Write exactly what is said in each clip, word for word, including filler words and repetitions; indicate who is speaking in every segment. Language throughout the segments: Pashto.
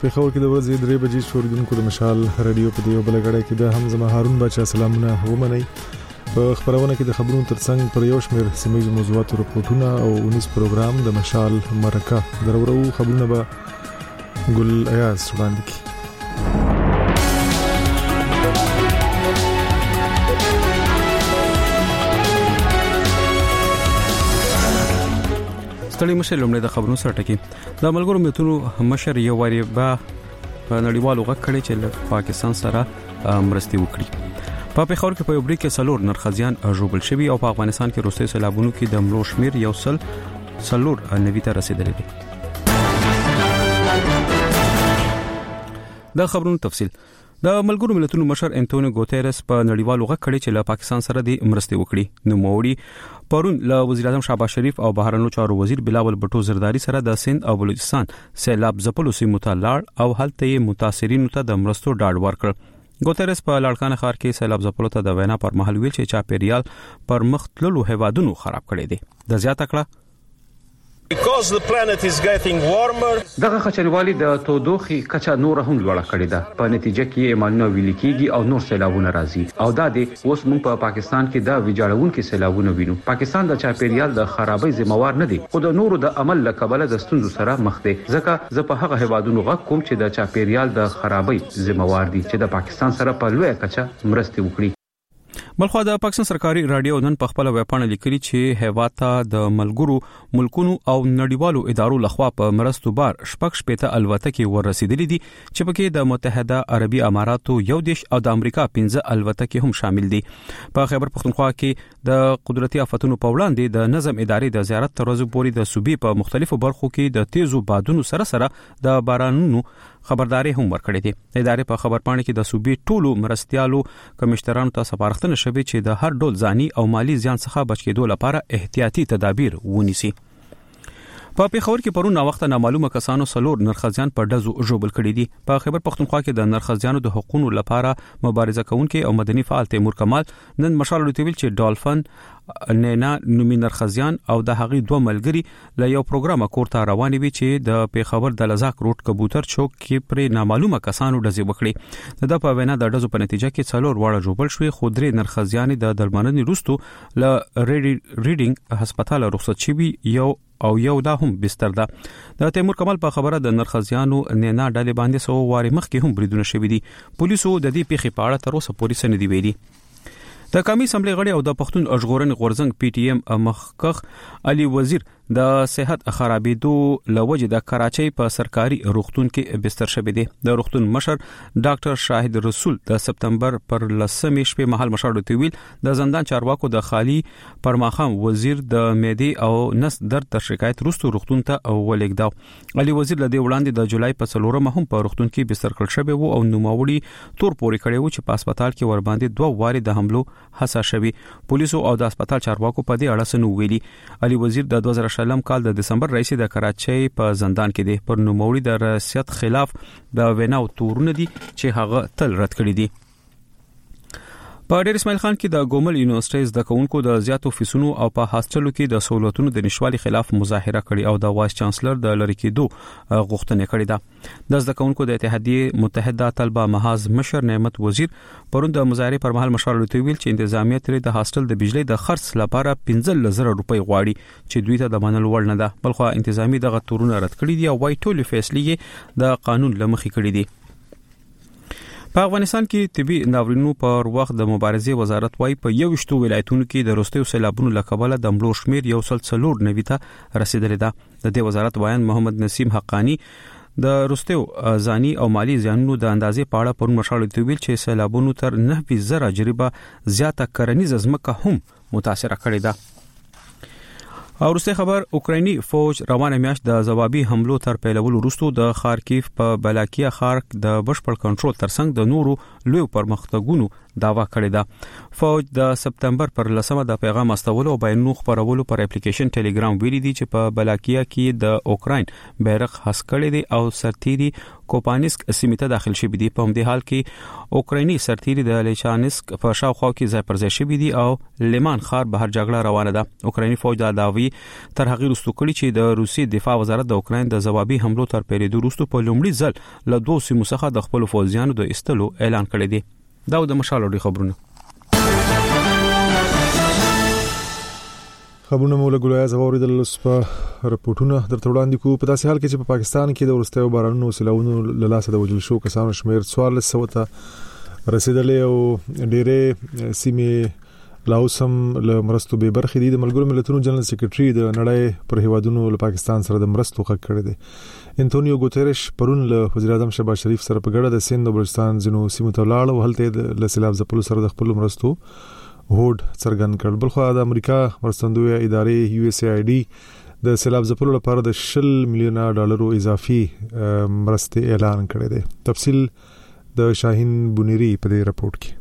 Speaker 1: پیښور کې د ورځې درې بجې شوریدونکو د مشال رادیو په دیو بلګړی کې د هم زما هارون بچا سلامونه ومني. په خبرونه کې د خبرونو ترڅنګ پر یو شمېر سیمه موضوعاتو رپورټونه او ونیس پروګرام د مشال مرکه درورو خبرونه به ګل ایاز وړاندې کړي.
Speaker 2: ستړي مشه لومړی د خبرونو سره ټکی. د ملګرو ملتونو مشر یو واری به په نړیوالو غږ کړي چې له پاکستان سره مرستې وکړي. په پیښور کې په یو بریک کې سلور نرخزیان ژوبل شوي او په افغانستان کې وروستي سیلابونو کې د مړو شمیر یو سل سلور نوي ته رسیدلی دی. د خبرونو تفصیل. د ملګرو ملتونو مشر انټونیو ګوتيرس په نړیوالو غږ کړي چې له پاکستان سره د مرستې وکړي. نو موړي پرون له وزیر اعظم شهباز شریف او بهرنیو چارو وزیر بلاول بټو زرداری سره د سند او بلوچستان سیلاب ځپلو سیمو ته لاړ او هلته یې متاثرینو ته د مرستو ډاډ ورکړ. ګوتيرس په لاړکانه ښار کې سیلاب ځپلو ته د وینا پر مهال ویل چې چاپیریال پر مخ تللو هیوادونو خراب کړي دي. د زیاته کړه
Speaker 3: Because the planet is getting warmer.
Speaker 4: دغه خچنوالي د تودوخي کچا نور هم لوړه کړې ده. په نتیجه کې ایمانونه ویل کېږي او نور سیلابونه راځي او دا د اوس موږ په پاکستان کې د ویجاړونکو سیلابونه وینو. پاکستان د چاپیریال د خرابۍ ذمہوار نه دی خو د نورو د عمل لکبله د ستونزو سره مخ دی. ځکه زه په هغه هیوادونو غږ کوم چې د چاپیریال د خرابۍ ذمہوار دي چې د پاکستان سره په لوی کچا مرسته وکړي.
Speaker 2: بلخو د پاکستان سرکاري رادیو نن په خپل ویبپاڼه لیکلي چې هیواد ته د ملګرو ملکونو او نړیوالو ادارو لخوا په مرستو بار شپږ شپېته الوتکې ورسېدلې دي چې پکې د متحده عربي اماراتو یو دیش او د امریکا پنځه الوتکې هم شامل دي. په خیبر پختونخوا کې د قدرتي آفتونو په وړاندې د نظم ادارې د زیارت تر ورځې پورې د صوبې په مختلفو برخو کې د تیزو بادونو سره سره د بارانونو خبرداري هم ورکړې دي. ادارې په خبرپاڼه کې د صوبې ټولو مرستيالو کمشنرانو ته سپارښتنه شوې چې د هر ډول ځاني او مالی زیان څخه بچ کېدو لپاره احتیاطي تدابیر ونیسي. په پیښور کې پرون وخت نامعلومه کسانو سلور نرخزیان په دزو ژوبل کړي دي. په خیبر پختونخوا کې د نرخزیانو د حقوقو لپاره مبارزه کوونکي او مدني فعال تیمور کمال نن مشال لوتویل چې ډالفن نینا نومي نرخزیان او د هغې دوه ملګري له یو پروګرام کورته روانې وي چې د پیښور د لزاک روډ کبوتر چوک کې پر نامعلومه کسانو ډزې وکړي. د په وینا د ډزو په نتیجه کې څلور واړه ژوبل شوي خو درې نرخزیان د درملنې وروسته له ریډینګ هسپتال رخصت شوي یو او یو دا هم بستر ده. د تیمور کمال په خبره د نرخزیانو نینا ډلې باندې سو واري مخکې هم بریدونه شوي دي. پولیسو د دې پیښې په اړه تر اوسه پورې څه نه دی ویلي. د قومي اسمبلی غړي او د پښتون ژغورنې غورځنګ پی ټی ایم مخکخ علي وزیر د صحت خرابېدو لوجه د کراچۍ په سرکاري روغتون کې بستر شوی دی. د روغتون مشر ډاکټر شاهد رسول د سپتمبر پر لسمې شپې مهال مشر دویل د زندان چارواکو د خالی پرماخام وزیر د معدې او نس درد تر شکایت وروسته روغتون ته ولېږداو. علي وزیر له دې وړاندې د جولای په څلورمه هم په روغتون کې بستر کړل شوی وو او نوموړي تور پورې کړی وو چې په هسپتال کې ور باندې دوه واري د حملو هڅه شوی. پولیسو او د هسپتال چارواکو په دې اړه څه نو ویلي. علي وزیر د دوه زره شلم کال د دسمبر رئیس د کراچۍ په زندان کې دی. پر نوموړي د ریاست خلاف د ویناو تورونه دي چې هغه تل رد کړی دي. په ډیر اسماعیل خان کې د ګومل یونیورسيټي د کونکو د زیاتو فیسونو او په هاستلو کې د سہولتونو د نشوالي خلاف مظاهره کړې او د وایس چانسلر د لری کېدو غوښتنه کړې ده. د زده کونکو د اتحادیه متحده طلبه محاذ مشر نعمت وزیر پرون د مظاهره پر مهال مشر لوي ویل چې انتظامیه ترې د هاستل د بجلی د خرڅ لپاره پنځه زره روپۍ غواړي چې دوی ته د منل وړ نه ده. بلخو انتظامی دغه تورونه رد کړی دي او وايي ټول فیصلې د قانون لمخې کړی دي. په افغانستان کې طبي ناورینونو پر وخت د مبارزې وزارت وايي په یو شتو ولایتونو کې د روستیو سیلابونو لکبله د مړو شمیر یو سل څلور نوي ته رسیدلی ده. د دې وزارت بیان محمد نسیم حقانی د روستیو ځاني او مالی زیانونو د اندازې په اړه پرون مشال ویل چې سیلابونو تر نه زره جریبه زیاته کرنیزه ځمکه هم متاثره کړې ده. او وروسته خبر اوکرایني فوج روانه میاشت د ځوابي حملو تر پیلولو وروسته د خارکیف په بلاکیا ښار د بشپړ کنټرول ترڅنګ د نورو لوی پرمختګونو داوا کړې ده. فوج د سپتمبر پر لسمه د پیغام استولو او بیانونو خبرولو پر اپلیکیشن ټلګرام ویلي دي چې په بلاکیا کې د اوکراین بیرغ هڅ کړی دی او سرتیري کوپانسک سیمه ته داخل شوی دي. په همدې حال کې اوکرایني سرتیري د لیچانسک په شاوخوا کې ځای پر ځای شوی دي او لیمان ښار بهر جګړه روانه ده. اوکرایني فوج دا داوی تر هغه وروسته کړی چې د روسي دفاع وزارت د اوکراین د ځوابي حملو تر پیریدو وروسته په لومړي ځل له دوه سیمو څخه د خپل فوجیانو د استلو اعلان کړی دی. دا د مشال خبرونه
Speaker 1: خبرونه مولا ګولای زووري د لسپا رپورټونه درته وړاندې کوو. په داسې حال کې چې په پاکستان کې د ورستیو بارانونو سیلاونو له لاسه د وجل شو کسانو شمیر څوارلس سوه ته رسیدلې او ډېرې سیمې لاوسم له مرستو به برخې دي. د ملګرو ملتونو جنرال سیکریټري د نړۍ پر هیوادونو له پاکستان سره د مرستو حق کړی دی. انټونیو ګوتریش پرون له وزیر اعظم شهباز شریف سره په ګډه د سند او بلوچستان ځینو سیمو ته لاړ او هلته د سیلاب ځپلو سره د خپل مرستو هوډ څرګند کړ. بلخو د امریکا مرستندوی ادارې یو اس ای آی ډي د سیلاب ځپلو لپاره د شل میلیونه ډالرو اضافي مرستې اعلان کړی دی. تفصیل د شاهین بونيري په دې رپورت کې.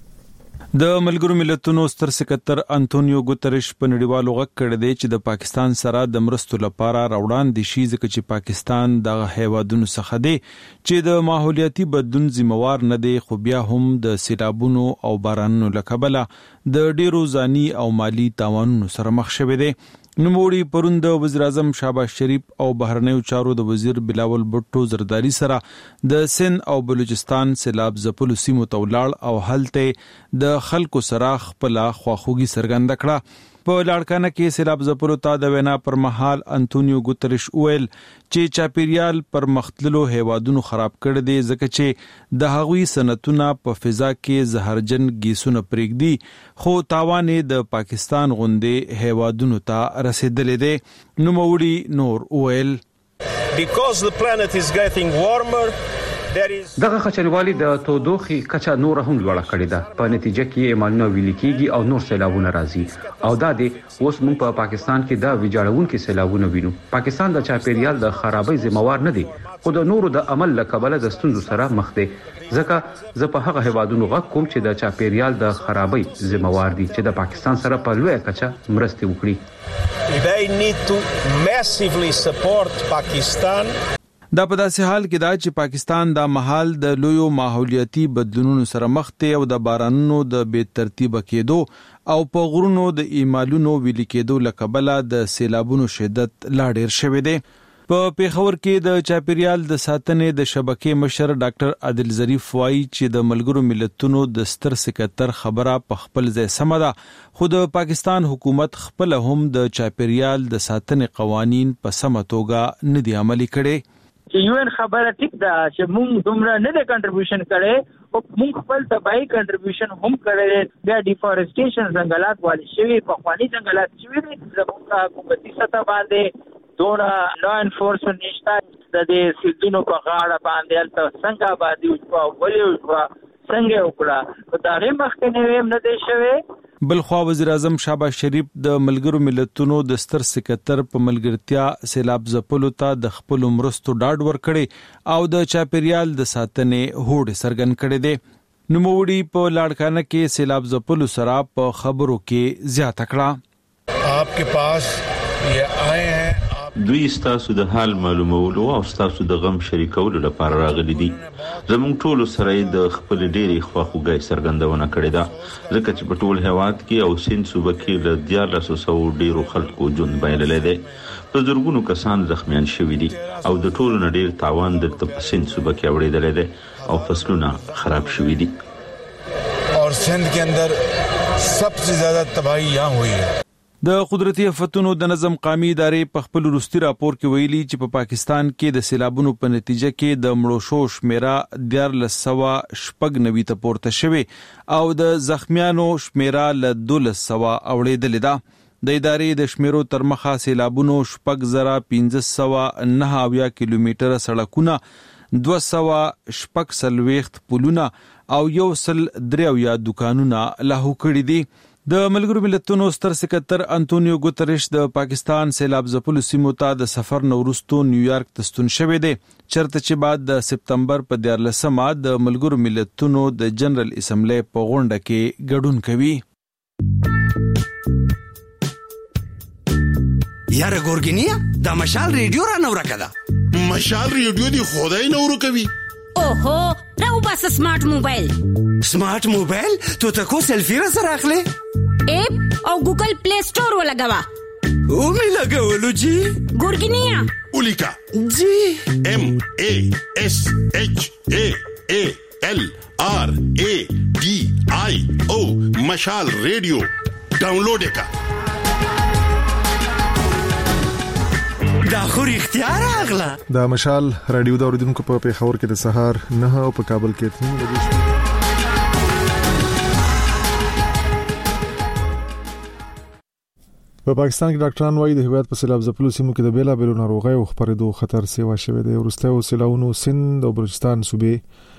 Speaker 5: د ملګرو ملتونو ستر سکرټر انټونیو ګوتریش په نړیوالو غږ کړی دی چې د پاکستان سره د مرستو لپاره راوړان دي شي ځکه چې پاکستان د هیوادونو څخه دی چې د ماحولیاتي بدلون ذمہوار نه دی، خو بیا هم د سیلابونو او بارانونو لکبله د ډیرو ځاني او مالی تاوانونو سره مخ شوی دی. نوموړي پرون د وزیر اعظم شهباز شریف او بهرنیو چارو د وزیر بلاول بټو زرداری سره د سند او بلوچستان سیلاب ځپلو سیمو ته ولاړ او هلته د خلکو سره خپل خواخوږي څرګنده کړه. په لاړکانه کې سیلاب ځپلو ته د وینا پر مهال انټونیو ګوتریش ویل چې چاپیریال پر مختللو هیوادونو خراب کړي دي ځکه چې د هغوی صنعتونه په فضا کې زهرجن ګیسونه پرېږدي، خو تاوان د پاکستان غوندې هیوادونو ته رسیدلې دي. نوموړي نور ویل
Speaker 3: because the planet is getting warmer
Speaker 4: دغه خچنوالي د تودوخي کچا نور هم لوړه کړې ده. په نتیجه کې ایمانونه ویل کېږي او نور سیلابونه راځي او دا د اوس موږ په پاکستان کې د ویجاړونکو سیلابونه وینو. پاکستان د چاپیریال د خرابۍ ذمہوار نه دی، خو د نورو د عمل لکبله د ستونزو سره مخ دی. ځکه زه په هغه هیوادونو غږ کوم چې د چاپیریال د خرابۍ ذمہوار دي چې د پاکستان سره په لویه کچه مرسته وکړي.
Speaker 3: They need to massively support Pakistan.
Speaker 5: دا په داسې حال کې دا چې پاکستان د محل د لویو ماحولیاتي بدلونونو سره مخ دی او د بارانونو د بې ترتیبه کېدو او په غرونو د ایمالونو ویلي کېدو لکبله د سیلابونو شدت لا ډیر شوی دی. په پیښور کې د چاپیریال د ساتنې د شبکې مشر ډاکټر عادل ظریف وایي چې د ملګرو ملتونو د ستر سکرټر خبره په خپل ځای سمه ده، خو د پاکستان حکومت خپل هم د چاپیریال د ساتنې قوانین په سمه توګه نه دي عملي کړي.
Speaker 6: چې یو ان خبره ټیک ده چې موږ دومره نه د کنټریبیوشن کړي او موږ خپل تبعی کنټریبیوشن هم کړی. بیا ډیفورسټیشن ځنګلات والی شوی، پخوانی ځنګلات شوی دي. زموږ حکومتي سطح باندې دونه لا انفورسمنت نشته. د دې سیدونو په غاړه باندې الته څنګه آبادي وکړه، ولې وکړه، څنګه وکړه، دا غي مخکنی نه دی شوی.
Speaker 5: بلخوا وزیر اعظم شهباز شریف د ملګرو ملتونو د ستر سکرټر په ملګرتیا سیلاب ځپلو ته د خپل مرستو ډاډ ورکړي او د چاپیریال د ساتنې هوډ څرګند کړي دي. نوموړي په لاړکانه کې سیلاب ځپلو سره په خبرو کې زیاته کړه.
Speaker 7: आपके पास ये आए हैं
Speaker 8: دوی ستاسو د حال معلومولو او ستاسو د غم شریکولو لپاره راغلي دي. زموږ ټولو سره د خپل ډېری خواخوږي څرګندونه کړې ده ځکه چې په ټول هیواد کې او سند صوبه کې له دیارلسو سوو ډیرو خلکو ژوند بایللی دی. په زرګونو کسان زخمیان شوي دي او د ټولو نه ډیر تاوان دلته په سند صوبه کې اورېدلی دی او فصلونه خراب شوي دي.
Speaker 7: और सिंध के अंदर सबसे ज्यादा तबाही यहाँ हुई है.
Speaker 5: د قدرتي آفتونو د نظم قومي ادارې په خپل وروستي راپور کې ویلي چې په پاکستان کې د سیلابونو په نتیجه کې د مړو شو شمیره دیارلس سوه شپږ نوي ته پورته شوې او د زخمیانو شمیره له دولس سوه اوړېدلې ده. د ادارې د شمیرو تر مخه سیلابونو شپږ زره پنځه سوه نهه اویا کیلومتره سړکونه، دوه سوه شپږ څلوېښت پلونه او یو سل درې اویا دکانونه لاهو کړي دي. د ملګرو ملتونو ستر سکرټر انټونیو ګوتریش د پاکستان سیلاب ځپلو سیمو ته د سفر نه وروسته نیویارک ته ستون شوی دی، چرته چې بعد د سپتمبر په دیارلسمه د ملګرو ملتونو د جنرال اسمبلی په غونډه کې ګډون کوي.
Speaker 9: یاره ګورګینیا د مشال ریډیو را نو راکړه مشال ریډیو دی خدای نورو کوي.
Speaker 10: اوهو راو بس سمارټ موبایل.
Speaker 11: سمارټ موبایل تو تکو سیلفی را سره اخلي
Speaker 10: اپ او ګوګل پلی سٹور ولګوا.
Speaker 11: او می لګولو جی
Speaker 10: ګورګینیا
Speaker 9: اولیکا
Speaker 11: جی
Speaker 9: ام ا اس اچ ا ا ال آر ا ډي آی او مشال ریډیو ډاونلوډ کا.
Speaker 11: دا خو اختیار اغلا.
Speaker 1: دا مشال رادیو د اوریدونکو په پیښور کې د سهار نه او په کابل کې تنو لګي. په پاکستان کې ډاکټران وايي د هیواد په سیلاب ځپلو سیمو کې د بیلا بیلو ناروغیو خپرېدو خطر سیوا شوی دی. ورستیو سیلاونو سند او بلوچستان صوبې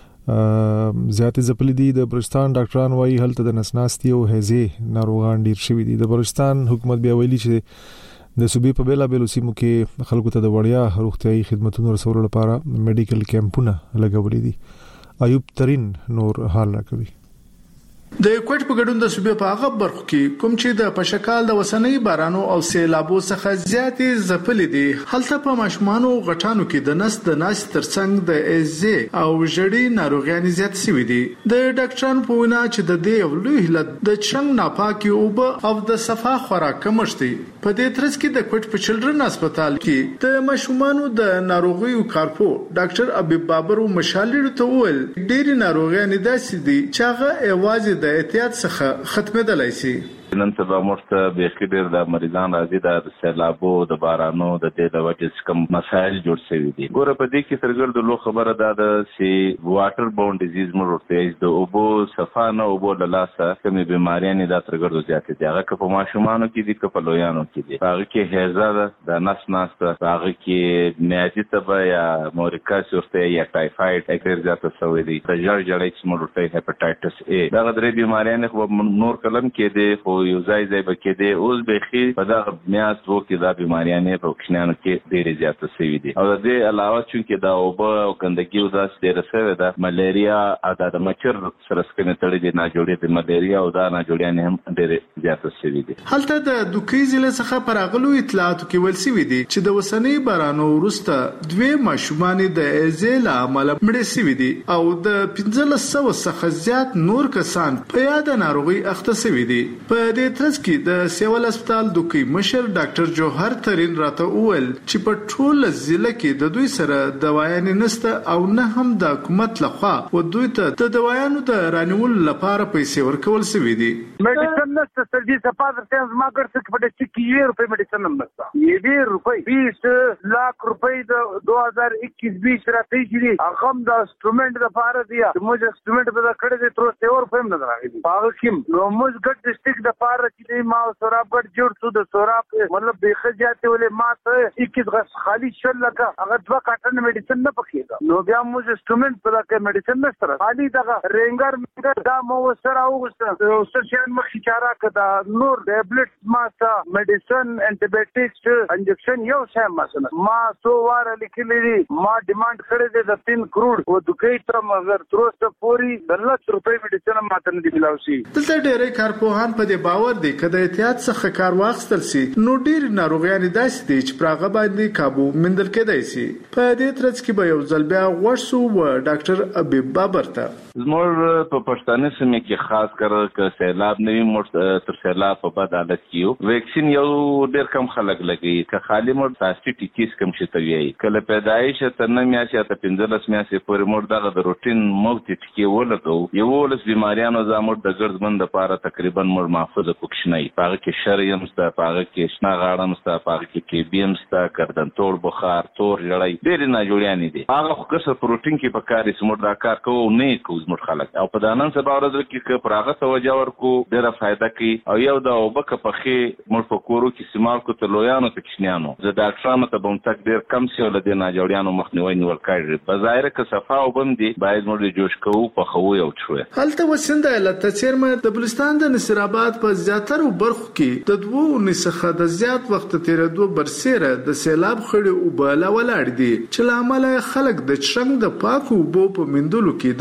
Speaker 1: زیاتې ځپلې دي. د بلوچستان ډاکټران وايي هلته د نسناستي او هزې ناروغان ډیر شوي دي. د بلوچستان حکومت بیا ویلي چې د صوبې په بیلا بیلو سیمو کې خلکو ته د وړیا روغتيایي خدماتو رسولو لپاره میډیکل کیمپونه لګولې دي. ایوب ترين نور حال راکوي.
Speaker 12: د کوټ په ګډون د صوبې په هغه برخو کې کوم چې د پشکال د وسنۍ بارانو او سیلابو څخه زیاتې ځپلې دي، هلته په ماشومانو غټانو کې د نس د ناس ترڅنګ د ایزه او ژړې ناروغیانې زیات شوې دي. د ډاکټرانو په وینا چې د دې یو لوی علت د چنګ ناپاکي اوبه او د صفا خوراک کمښت دی. په دې ترڅ کې د کوټ په چلډرن هسپتال کې د ماشومانو د ناروغیو کارپو ډاکټر ابي بابر او مشالې ته وویل ډېری ناروغیانې داسې دي چې هغه ایوازې د احتیاط څخه ختمېدلای شي.
Speaker 8: نن سبا مرته به خبر د مریضان راځي د سیلابو د بارانو د دې د وجې کوم مسایل جوړ شوي دي. ګوره په دې کې سرګرد لو خبره ده د سی واټر باوند ډیزیز مرته د اوبو صفانه اوبو د لاسه کومې بیماریاں د سرګرد زیات دي. هغه په ماشومانو کې دي په لویانو کې دي. هغه کې هزه د نس ناس هغه کې میادي تبه یا مورکاس ورته یا ټایفاید اکثر زیات شوی دي. د جړ جړې چې مرته هپاتایټس ا دا غدري بیماریاں خو نور کلم کې دي خو یو ځای ځای بکې دي. اوس به خي په دا میاس وو کې دا بیماریاں په کښنانو کې ډېرې زیات شوی دي. او د دې علاوه چې دا اوبه او ګندګي او داس ډېر سره ده ملیریا ادا د مچر سره سکنه تړلې دي نه جوړې د ملیریا او دا نه جوړیان هم ډېر زیات شوی دي.
Speaker 12: هلته د دوکې ضلع څخه پراغلو اطلاعاتو کې ویل شوی دي چې د وسنۍ بارانو وروسته دوه ماشومان د ایزل عمل مړ شوی دي او د پنځلس سوه څخه زیات نور کسان په یاد ناروغي اخته شوی دي. په دې ترڅ کې د سیول هسپتال دوکې مشر ډاکټر جوهر ترين راته وویل چې په ټول ضلع کې د دوی سره دوايانې نشته او نه هم د حکومت لخوا و دوی ته د دوايانو د رانیول لپاره پیسې ورکول شوې دي.
Speaker 13: मेडिसिन नसतं तर जी सपादर त्या मागड सकपडे चिकी ये रुपये मेडिसिन नसतं ये भी रुपये बीस लाख रुपये दो हजार इक्कीस बीस रात ही अकम द इंस्ट्रूमेंट द पार दिया मुझे इंस्ट्रूमेंट बदा खड़े दे तो सेवर रुपये में नजर आ गई पागल मुझ गट डिस्ट्रिक्ट द पार की मां सोराबगढ़ जोड़ सुद सोराब मतलब बेखज जाते वाले मां तो इक्कीस खाली शल लगा अगर दवा काटन मेडिसिन न पकेगा नो बिया मुझे इंस्ट्रूमेंट बदा के मेडिसिन न तरह खाली दगा रेंगर में दा मो सरा उसर शान मखिचारा कदा नूर टैबलेट्स मासा मेडिसिन एंटीबायोटिक्स इंजेक्शन यो है मसला मां सो वार लिखली मां डिमांड करे दे तीन करोड़ वो दुकई तरह मगर तुरस्त पूरी दस रुपए मेडिसिन मातन दी मिलावसी
Speaker 12: دلته ډېری کارپوهان په دې باور دي چې د احتیاط څخه کار واخیستل شي نو ډېر ناروغیان داسې دي چې پراغه باندې काबू مندل کېدای شي. په دې ترڅ کې به یو ځل بیا ورسو و ډاکټر ابي بابر ته
Speaker 8: زموږ په پښتانه سیمه کې خاص کر ک سیلاب نوی مر تر سیلاب په بد حالت کې ویکسین یو ډېر کم خلک لګي ک خالی مر پلاستیک ټیکیس کم شته وی کله پیدایش ته نه میاشي ته پنځلس میاشي پورې مر دغه د روټین موت ټیکی ولګو یو ولس بیماریانو زموږ د ګرځمن د پاره تقریبا مر محفوظ پکښنی پاره کې شریم ستا پاره کې شنا غاړم ستا پاره کې کې بیم ستا کردن تور بخار تور جړای ډېر نه جوړیانی دي هغه خو کسر پروتین کې پکاري سمور دا کار کوو نه کوو زموږ خلک او په دانن سبا ورځ کې ک پراغه توجه ورکو ډېر فائدہ کوي او یو دا وبکه پخې مر فکورو کې سیمار کو ته لویانو تکشنیانو زه ډاکټرانو ته بم تک ډېر کم سی ول دي نه جوړیانو مخنیوي نیول کړي بظاهر ک صفا او بم دي باید مر جوش کوو په خو یو شوې
Speaker 12: هلته وسنده لته چیرمه د بلوچستان د نصر آباد په زیاتره برخو کې د دوه نسخه د زیات وخت تیرېدو برسره د سیلاب خړې او بالا ولاړ دي چې لامل خلک د چرنګ د پاکو بو په مندلو کې د مشکلات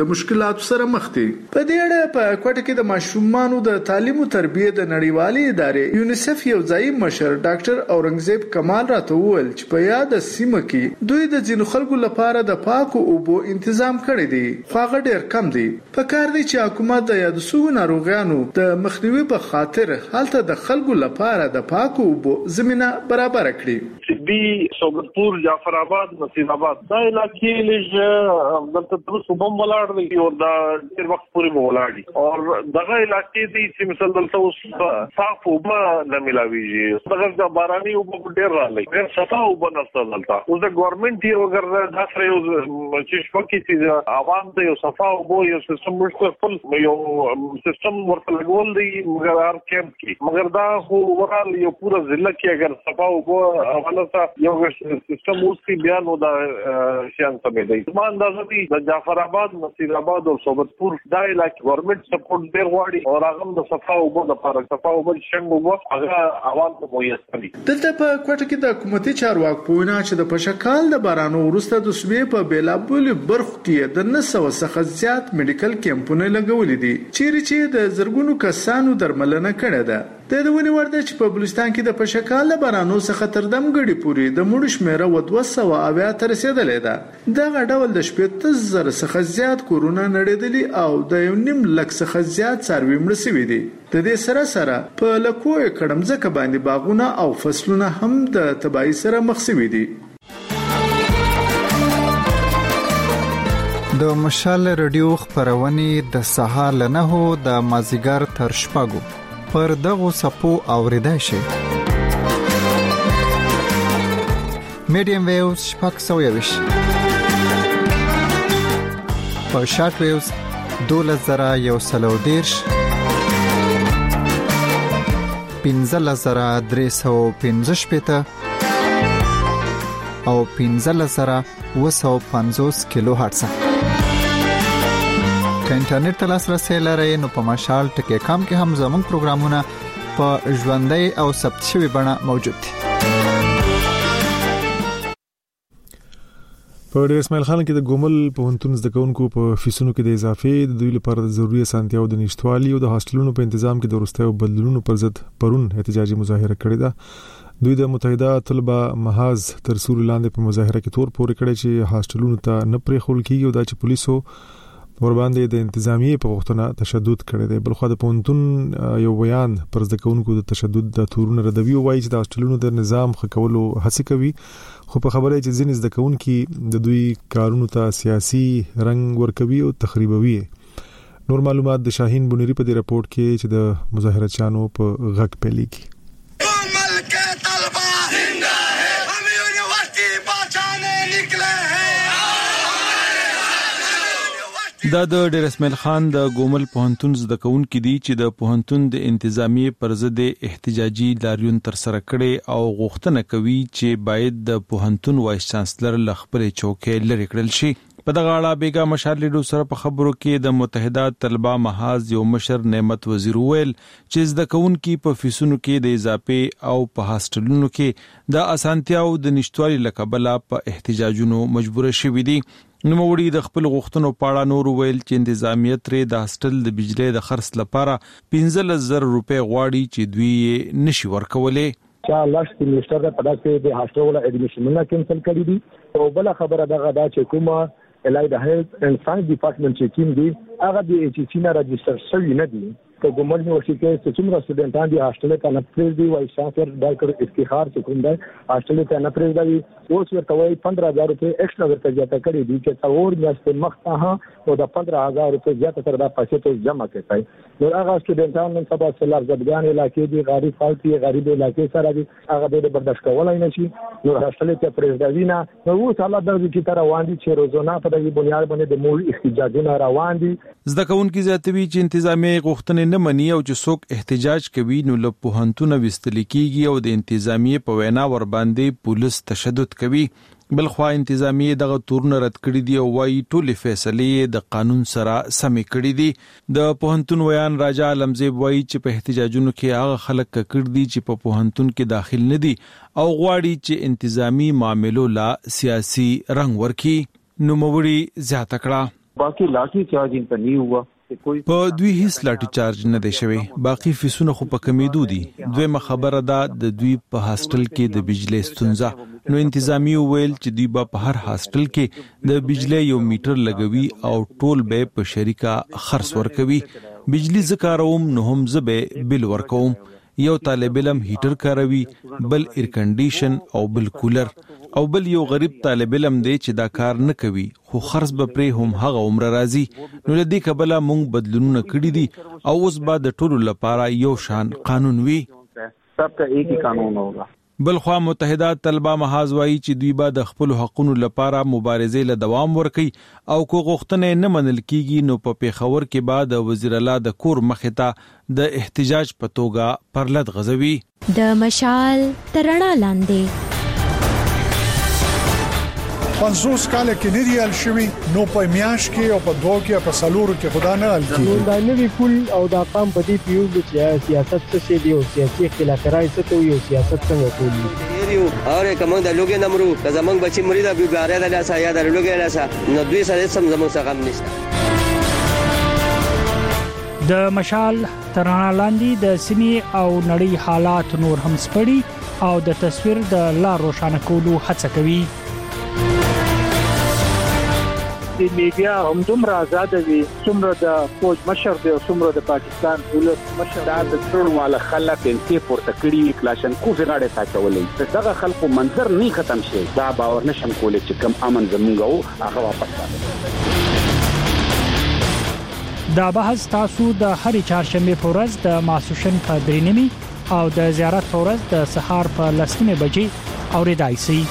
Speaker 12: مشکلات سره مخ دي. په دې اړه په کوټه کې د ماشومانو د تعلیم او تربیه د نړیوالې ادارې یونیسف یو ځای مشر ډاکټر اورنګزیب کمال راته وویل چې په یاد سیمه کې دوی د ځینو خلکو لپاره د پاکو اوبو تنظیم کړی دی، خو هغه ډیر کم دی. په کار دی چې حکومت د یاد شویو ناروغانو د مخنیوي په خاطر هلته د خلکو لپاره د پاکو اوبو زمينه برابر کړي.
Speaker 14: بي صوبتپور جعفر آباد نصیب آباد دا علاقې لږ دلته تاسو بم ولاړ دي او دا ډیر وخت پورې ولاړ دي او دغه علاقې دي چې مثلا دلته اوس صاف اوبه نه ملاويږي، دغه د باراني اوبه ډیر راځي، ډیر صفا اوبه نشته دلته. اوس د ګورنمنت یو وګړه دا سره یو چې شپږ چې عوام ته یو صفا اوبه یو سیستم مشته خپل یو سیستم ورته لګول دي مګر هر کېمپ کې، مګر دا خو ورال یو پورا ضلع کې اگر صفا اوبه حواله یو سیستم اوس کې بیان و دا شان سمې دی. ما اندازه دي د جعفر آباد نصیر آباد او صوبتپور دا علاقې ګورنمنت سپورټ ډیر غواړي او هغه د صفا اوبه د لپاره صفا اوبه څنګه وو هغه عوام ته میسر دي.
Speaker 12: دلته په کوټه کې د حکومتي چارواکو پوینه چې د پشکال د بارانو وروسته د صوبې په بیلابل برخو کې د نسو څخه زیات میډیکل کیمپونه لګولې دي چیرې چې د زرګونو کسانو درملنه کړې ده. د دونی ورده چې په بلوچستان کې د پشکال د بارانو څخه تر دمګړي پورې د مړو شمیره و دوه سوه اویا ته رسیدلې ده. دغه ډول د شپږ زره څخه زیات کورونه نړیدلي او د یو نیم لک څخه زیات څاروي مړه شوي دي. د دې سره سره په لکو کړمځکه باندې باغونه او فصلونه هم د تباہي سره مخ شوي دي.
Speaker 15: د مشال رادیو خبرونه د سهار له نهو د مازیګر تر شپږو پر دغه سپو اوریدای شي. میډیم ویوز شپږ سوه یویش په شارټ ویوز دولس زره یو سلو دیرش پنځلس زره درې سوه پنځه شپېته او پنځلس زره اوه سوه پنځوس کیلو هرتز. که انټرنیټ ته لاسرسی لرئ نو په مشال ټکی کام کې هم زموږ پروګرامونه په ژوندۍ او ثبت شوي بڼه موجود دي.
Speaker 1: په ډیر اسماعیل خان کې د ګومل پوهنتون زده کوونکو په فیسونو کې د اضافې د دوی لپاره د ضروري اسانتیاو د نشټوالي او د هاستلونو په تنظیم کې د وروستیو بدلونونو پر ضد پرون احتجاجي مظاهره کړې ده. دوی د متحده طلبه محاذ تر سوري لاندې په مظاهره کې تور پورې کړی چې هاستلونو ته نه پرېښول کېږي او دا چې پولیسو ور باندې د انتظامی په غوښتنه تشدد کړی دی. بلخو د پونتون یو بیان پر زده کوونکو د تشدد د تورونه ردوي او وایي چې د هاستلونو د نظام ښه کولو هڅه کوي، خو په خبره چې ځینې زده کوونکي د دوی کارونو ته سیاسي رنګ ورکوي او تخریبوي. نور معلومات د شاهین بونری په دې راپورټ کې چې د مظاهرچیانو په غږ پیلېږي.
Speaker 5: دا د ډیر اسماعیل خان د ګومل پوهنتون زده کوونکي دي چې د پوهنتون د انتظامی پر ضد احتجاجي لاریون تر سره کړي او غوښتنه کوي چې باید د پوهنتون وایس چانسلر لخپل چوکۍ لري کړل شي. په دغه اړه بیګا مشال لیډو سره په خبرو کې د متحده طلبه محاذ یو مشر نعمت وزیر ویل چې زده کوونکي په فیسونو کې د اضافه او په هاستلونو کې د اسانتیاو د نشټوالي لکبله په احتجاجونو مجبور شوي دي. نوموړي د خپل غوښتنو په اړه نور ویل چې انتظامیه ترې د هاستل د بجلی د خرڅ لپاره پنځلس زره روپۍ غواړي چې دوی نشي ورکولای.
Speaker 16: چې لاس منیسټر په داسې د هاستل ولا اډمیشنونه کینسل کړی دي او بل خبره دغه دا چې کومه الای د هیلث اند ساينس ډپارټمنټ چې کیم دي هغه د ایچ سی نه رجستر شوی نه دي. په ګومل یونیورسيټي کې چې څومره سټوډنټان دي هاستل ته نه پریز دی وایي شاکر ډاکټر افتخار چې کوم دی هاستل ته نه پریز دی اوس ورته وایي پندرہ هزار روپۍ ایکسټرا ورته زیاته کړی دي چې څلور میاشتې مخته او د پندرہ هزار روپۍ زیاته تر دا پیسې ته جمع کړئ. نو هغه سټوډنټان نن سبا سلار زدګان علاقې دي غریب فالتي غریب علاقې سره دي هغه د برداشت کولای نشي. نو هاستل ته پریز دی نه نو اوس حالات د چې تر روان دي چې روزانه په دې بنیاد باندې د مول احتجاجونه روان دي.
Speaker 5: زده کوونکي زیاتوي چې انتظامیه غوښتنې نه مني او چې څوک احتجاج کوي نو له پوهنتونه وستل کیږي او د انتظامیه په وینا ور باندې پولیس تشدد کوي. بلخوا انتظامیه دغه تورونه رد کړی دي او وايي ټول فیصلې د قانون سره سمې کړې دي. د پوهنتون ویان راجا لمزیب وايي چې په احتجاجونو کې هغه خلک کړ دي چې په پوهنتون کې داخل نه دي او غواړي چې انتظامی معاملو لا سیاسي رنګ ورکړي. نو موړي زیاته کړه
Speaker 4: باقي لاټي چارجینګ ته نه هوا
Speaker 5: په دوی هیڅ لاټي چارج نه دی شوی. باقي فیسونه خو په کمیدو دي. دویمه خبره ده د دوی په هاستل کې د بجلی ستونزه. نو انتظامی ویل چې دوی په هر هاستل کې د بجلی یو میټر لګوي او ټول به په شریکه خرڅ ورکوي. بجلی زکاروم نو هم زبه بل ورکوم. یو طالب علم هیټر کاروي، بل ایر کنډیشن او بل کولر، او بل یو غریب طالب علم دی چې دا کار نه کوي خو خرڅ به پرې هم هغه عمر راځي. نو لدې کبله مونږ بدلونونه کړی دي او اوس به د ټولو لپاره یو شان قانون وي.
Speaker 4: سب ته ایک ہی قانون ہوگا.
Speaker 5: بل خو متحده طلبه محاذ وایي چې دوی به د خپل حقوقو لپاره مبارزې له دوام ورکړي او کو غوښتنې نه منل کیږي نو په پیښور کې بعد وزیر اعلی د کور مخې ته د احتجاج په توګه پرلط غزوي.
Speaker 17: د مشال ترڼا لاندې
Speaker 18: پنځوس کال کې نه ریال شوی نو په میاش کې او په دوه کې په سالورو کې خدا نه حل کیږي.
Speaker 19: دا نوی کول او دا قام په دې پیو چې سیاست څه شي دی او سیاسي اختلافات څه کوي او سیاست څنګه کوي.
Speaker 20: یو اور کوم د لوګي نمرو که زمنګ بچی مریدا به باره د لاسه یا د لوګي لاسه نو دوی سره سم زمنګ څخه هم نشته.
Speaker 21: د مشال ترڼا لاندې د سیمې او نړۍ حالات نور هم سپړي او د تصویر د لار روښانه کولو هڅه کوي.
Speaker 6: د میډیا هم دومره آزاد دي څومره د فوج مشر دی او څومره د پاکستان دولت مشر دا د ټول مال خلک انتی پورته کړی کلاشن کو فغاړه ساتولې دغه خلکو منظر نه ختم شي. دا باور نشم کولای چې کم امن زمونږ هغه واپس راځي.
Speaker 21: دا بحث تاسو د هرې چهارشنبه په ورځ د ماسوشن په درې نیمه او د زیارت په ورځ د سهار په لسمه بجې اوریدای شئ.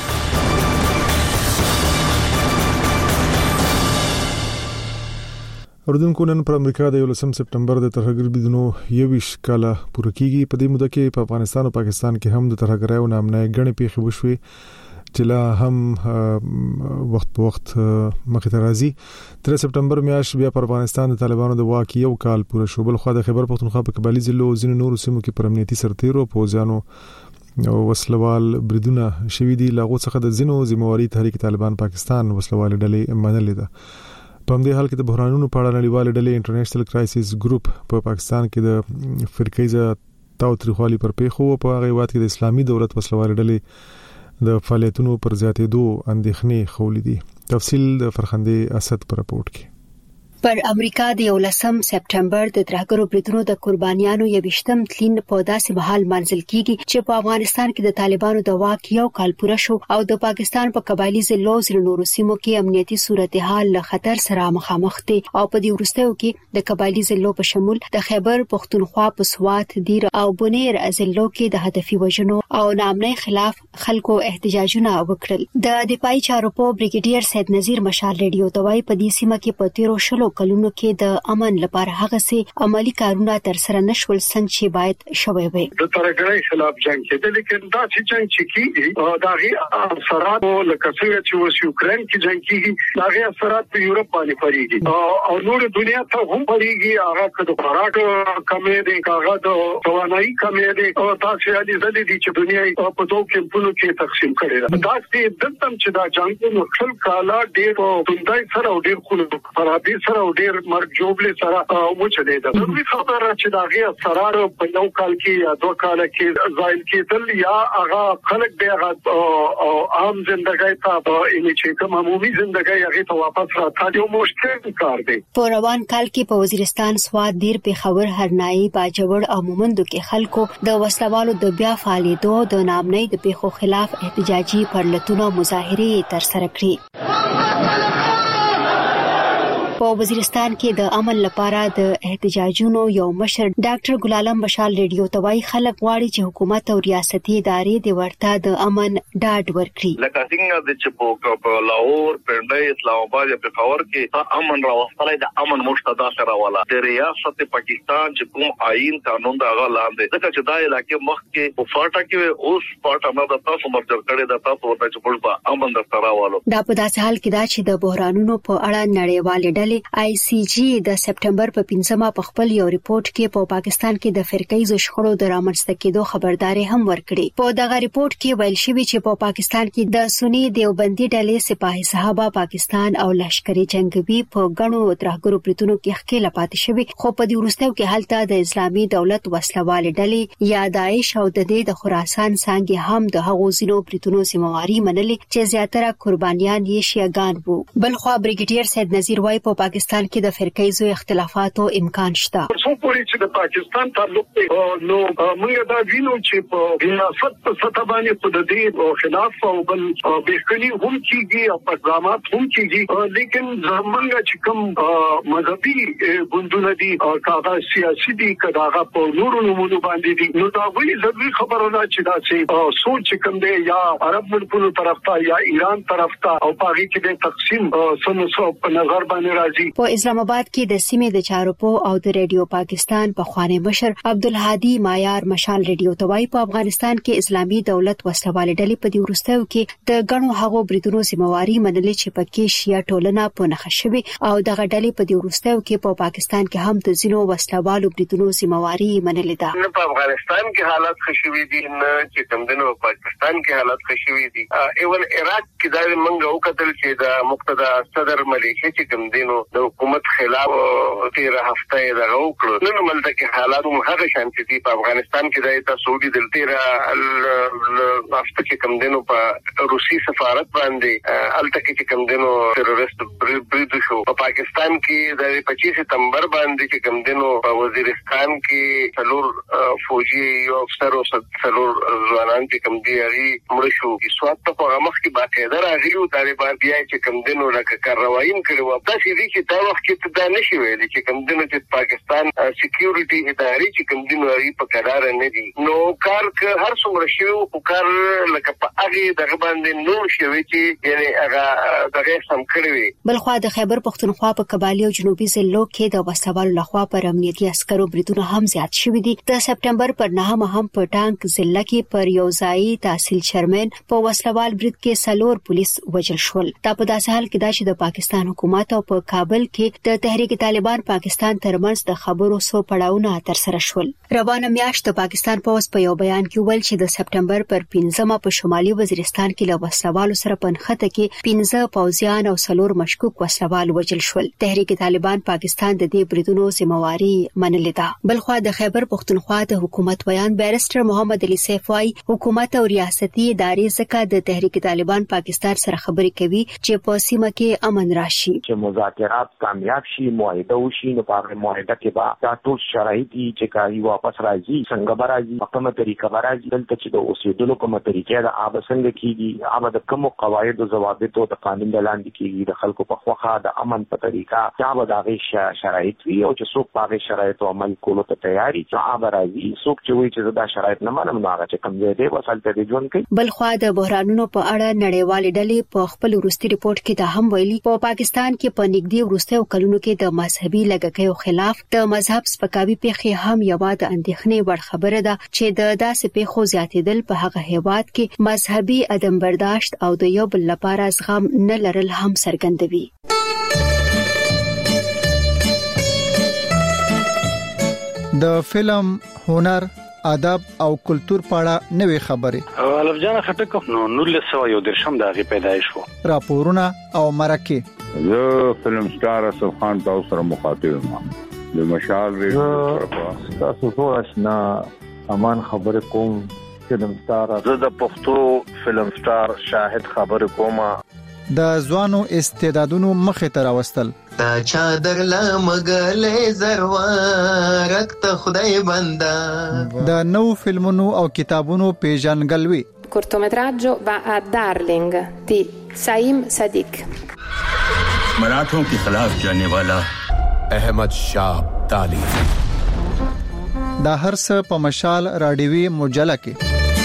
Speaker 1: اردوونکو نن پر امریکا د یولسم سپټمبر د ترهګر بدونو یویش کاله پوره کیږي. په دې موده کې په افغانستان او پاکستان کې هم د ترهګرۍ او نامنای غنې پیښې وشوي چې لا هم وخت په وخت مخې ته راځي. تر سپټمبر میاشت بیا پر افغانستان د طالبانو د واک یو کال پوره شو. بل خو د خیبر پختونخوا په قبایلی ضلعو ځینو نورو سیمو کې پر امنیتي سرتیرو پوځیانو او وسلوال بریدونه شوي دي. لاغو څخه د ځینو ذمہواری تحریک طالبان پاکستان وسلوال ډلې منلې ده. په همدې حال کې د بحرانونو په اړه نړیوال ډلې انټرنیشنل کرایسس ګروپ په پاکستان کې د فرقیزه تاوتریخوالي پر پیښو په هغه وخت کې د اسلامي دولت وسلوال ډلې د فعالیتونو پر زیاتېدو اندېښنې خولې دي. تفصیل د فرخندې اسد پر راپورټ کې.
Speaker 22: پر امریکا د یولسم سپټمبر د ترهګرو بریدونو د قربانیانو یوشتم تلین په داسې مهال منځل کیږي چې په افغانستان کې د طالبانو د واک یو کال پوره شو او د پاکستان په قبایلی ضلعو ځینو نورو سیمو کې امنیتي صورتحال له خطر سره مخامخ دي او په دې وروستیو کې د قبایلی ضلعو په شمول د خیبر پختونخوا په سوات دیر او بنیر ضلعو کې د هدفي وژنو او نامنۍ خلاف خلکو احتجاجونه وکړل. د دفاعي چارو په بریګیډیر سید نذیر مشال ریډیو توای په دې سیمه کې په تیرو شلو کلونو کې د امن لپاره هغه سي عملی کارونه تر سره نشول څنګه چې باید شوي وي.
Speaker 13: د ترهګرۍ خلاف جنگ کې لیکن دا چې جنگ چې کیږي دا غي اثرات لکه څنګه چې اوس یوکرين کې جنگ کیږي دا غي اثرات په یورپ باندې پریږي او نور دنیا ته هم پریږي. هغه د خوراک کمې دي، هغه د توانایي کمې دي او تاسو یې دې دي چې دنیا په دوه کمپونو کې تقسیم کړي ده. دا چې دلته چې دا جنگ نو خل کالا ډېر توندای سره او ډېر خلک خرابې سره او ډېر مرګ جوړلې سره وچلې ده. نو خبره چې دا غي اثرات په یو کال کې یا دوه کال کې ځایل کېدل یا هغه خلک به هغه عام ژوندۍ ته یې چې کوم عمومي ژوندۍ هغه ته واپس راځي یو مشکل کار دی.
Speaker 22: په روان کال کې په وزیرستان سواد دیر پیښور هرنائی باجوړ او مومندو کې خلکو د وسلوالو د بیا فعالیتو د نامنۍ د پیښو خلاف احتجاجي پرلتونو مظاهرې تر سره کړې. په وزیرستان کې د امن لپاره د احتجاجونو یو مشر ډاکټر ګل عالم مشال ریډیو توای خلک غواړي چې حکومت او ریاستي ادارې د ورته د امن ډاډ ورکړي.
Speaker 23: لکه څنګه د چې په لاهور، پنډای، اسلام آباد او پېښور کې امن راوستلای د امن مشتدا سره والا د ریاست پاکستان چې کوم آئین قانون دا غا لاندې ځکه چې دا علاقې مخ کې په فاټا کې اوس فاټا نه د تاسو مرجر کړي د تاسو ورته چې په امن د سره والو.
Speaker 22: دا په داسې حال کې دا چې د بحرانونو په اړه نړیوال ډلې کې آی سی جی د سپټمبر په پنځمه په خپل یو ریپورت کې په پاکستان کې د فرقیزو شخړو د رامنځته کېدو خبرداري هم ورکړي. په دغه ریپورت کې ویل شوی چې په پاکستان کې د سنی دیوبندي ډلې سپاهي صحابه پاکستان او لشکري جنگوي په غنو ترهګرو پریتونو کې ښکېل پاتې شوی، خو په دې وروستیو کې هلته د اسلامي دولت وسلوال ډلې یا داعش او د دې د خراسان څنګه هم د هغو زینو پریتونو سیمواري منلي چې زیاتره قربانیان یې شیعاګان وو. بل خو بریګیډیر سید نذیر وايي په پاکستان کې د فرقیزو اختلافاتو امکان شته.
Speaker 2: څو پوری چې د پاکستان تعلق دی نو موږ دا وینو چې په ریاست په سطح باندې په دې خلاف او بل بهکني هم کیږي او اقدامات هم کیږي، لیکن زمونږ چې کوم مذهبي ګوندونه دي او کاغه سیاسي دي کداغه په نورو نمونه باندې دي، نو دا وی ضروري خبره ده چې دا چې سوچ کوم دی یا عرب ملکونو طرف ته یا ایران طرف ته او پاغي کې د تقسیم سمسو په نظر باندې راځي.
Speaker 22: په اسلام آباد کې د سیمې د چارپو او د ریډیو پاکستان په خوانې مشر عبدالهادي مایار مشال ریډیو توای په افغانستان کې اسلامي دولت وسلوال ډلې په دې ورستیو کې د غنو هغو بریتونو سیمواري منلي چې پکې شیا ټولنه په نخښه شوی او دغه ډلې په دې ورستیو کې په پاکستان کې هم د زینو وسلوالو بریتونو سیمواري منلي ده.
Speaker 23: نه په افغانستان کې حالات خشوي دي، نه چې کوم دنو په پاکستان کې حالات خشوي دي. ایول عراق کې دا منګه وکتل چې د مقتدا صدر ملیشیا چې کوم دینو د حکومت خلاف تیر هفته دا وکړو، نو ملته کې حالات هم هغه شانتي دي. په افغانستان کې د سعودي دلته هفته کې کوم دینو په روسي سفارت باندې الته کې کوم دینو تروریست بریډ شو. په پاکستان کې د پچیس ستمبر باندې چې کوم دینو په وزیرستان کې څلور فوجي یو افسر او څلور ځوانان چې کوم دی هغه مړ شو. سوات په هغه مخ کې باقاعده راغلیو طالبان بیا چې کوم دینو لکه کاروایم کړو. تاسو دې چې دا وخت کې دا نشي ویل چې کوم دینو چې پاکستان سکیورټي ادارې چې کوم دینو لري په قرار نه دي، نو کار که هر څومره شي او کار لکه په هغه دغه باندې نو شي چې یعنی هغه دغه سم کړی.
Speaker 22: بلخوا د خیبر پختونخوا په قبایلی او جنوبي ضلعو کې د وسوالو لخوا پر امنیتي عسکرو بریدونه هم زیات شوي دي. د سپټمبر پر نهمه هم په ټانک ضلع کې پر یو ځای تحصیل چیرمن په وسلوال برید کې سلور پولیس وژل شول. دا په داسې حال کې دا چې د پاکستان حکومت او په کابل کې د تحریک طالبان پاکستان ترمنځ د خبرو سو پړاوونه تر سره شول. روانه میاشت د پاکستان پولیس په یو بیان کې ویل چې د سپټمبر پر پنځمه په شمالي وزیرستان کې له وسلوالو سره په نښته کې پنځه پوځیان او سلور مشکوک وسلوال وژل شول. تحریک طالبان پاکستان د دې بریدونو ذمہواری منلې ده. بلخوا د خیبر پختونخوا د حکومت بیان بیرسټر محمد علي سیف وايي حکومت او ریاستي ادارې ځکه د تحریک طالبان پاکستان سره خبرې کوي چې په سیمه کې امن راشي،
Speaker 3: چې مذاکرات کامیاب شي، معاهده وشي. نو په معاهده کې به دا ټول شرایط چې کاری واپس راځي څنګه به راځي، په کومه طریقه به راځي، دلته چې د اوسېدلو کومه طریقه ده هغه څنګه کیږي، هغه د کوم قواعد او ضوابط او د قانون د لاندې کیږي، د خلکو په خوخه د امن په طریقه چې به دا غي شرایط وي او چې څوک په شرایط عمل کولو ته تیاری چې هغه راځي. څوک چې وایي چې دا شرایط نه منم نو هغه چې کوم ځای دی وسالته دی ژوند کوي.
Speaker 22: بلخوا د بحرانونو په اړه نړیوال ډلې په خپل وروستي ریپورت کې دا هم ویلي په پاکستان کې په نږدې وروستیو کلونو کې د مذهبي لږکیو خلاف د مذهب سپکاوي پیښې هم یو د اندېښنې وړ خبره ده چې د داسې پیښو زیاتېدل په هغه هیواد کې مذهبي عدم برداشت او د یو بل لپاره زغم نه لرل هم څرګندوي.
Speaker 15: د فلم، هنر، ادب او کلچر په اړه نوې خبرې
Speaker 7: الف جان خټک نو نور سو یو درشم دغه پیدایش وو،
Speaker 15: راپورونه او مرکه.
Speaker 24: زه فلم سٹار اسف خان تاسو سره مخاطب یم د مشال ریډیو
Speaker 25: تاسو ټول آشنا امان خبر کوم. فلم سٹار
Speaker 23: زه د پښتو فلم سٹار شاهد خبر کوم.
Speaker 15: د ځوانو استعدادونو مخې ته راوستل
Speaker 26: تا چادر لمغلې زروارک ته خدای بندا.
Speaker 15: د نو فلمونو او کتابونو پیژنګلوي.
Speaker 27: cortometraggio va a Darling di Saim Sadiq.
Speaker 28: मराठों के खिलाफ जाने वाला अहमद शाह अब्दाली.
Speaker 15: دا هر څه په مشال رادیوي مجله کې.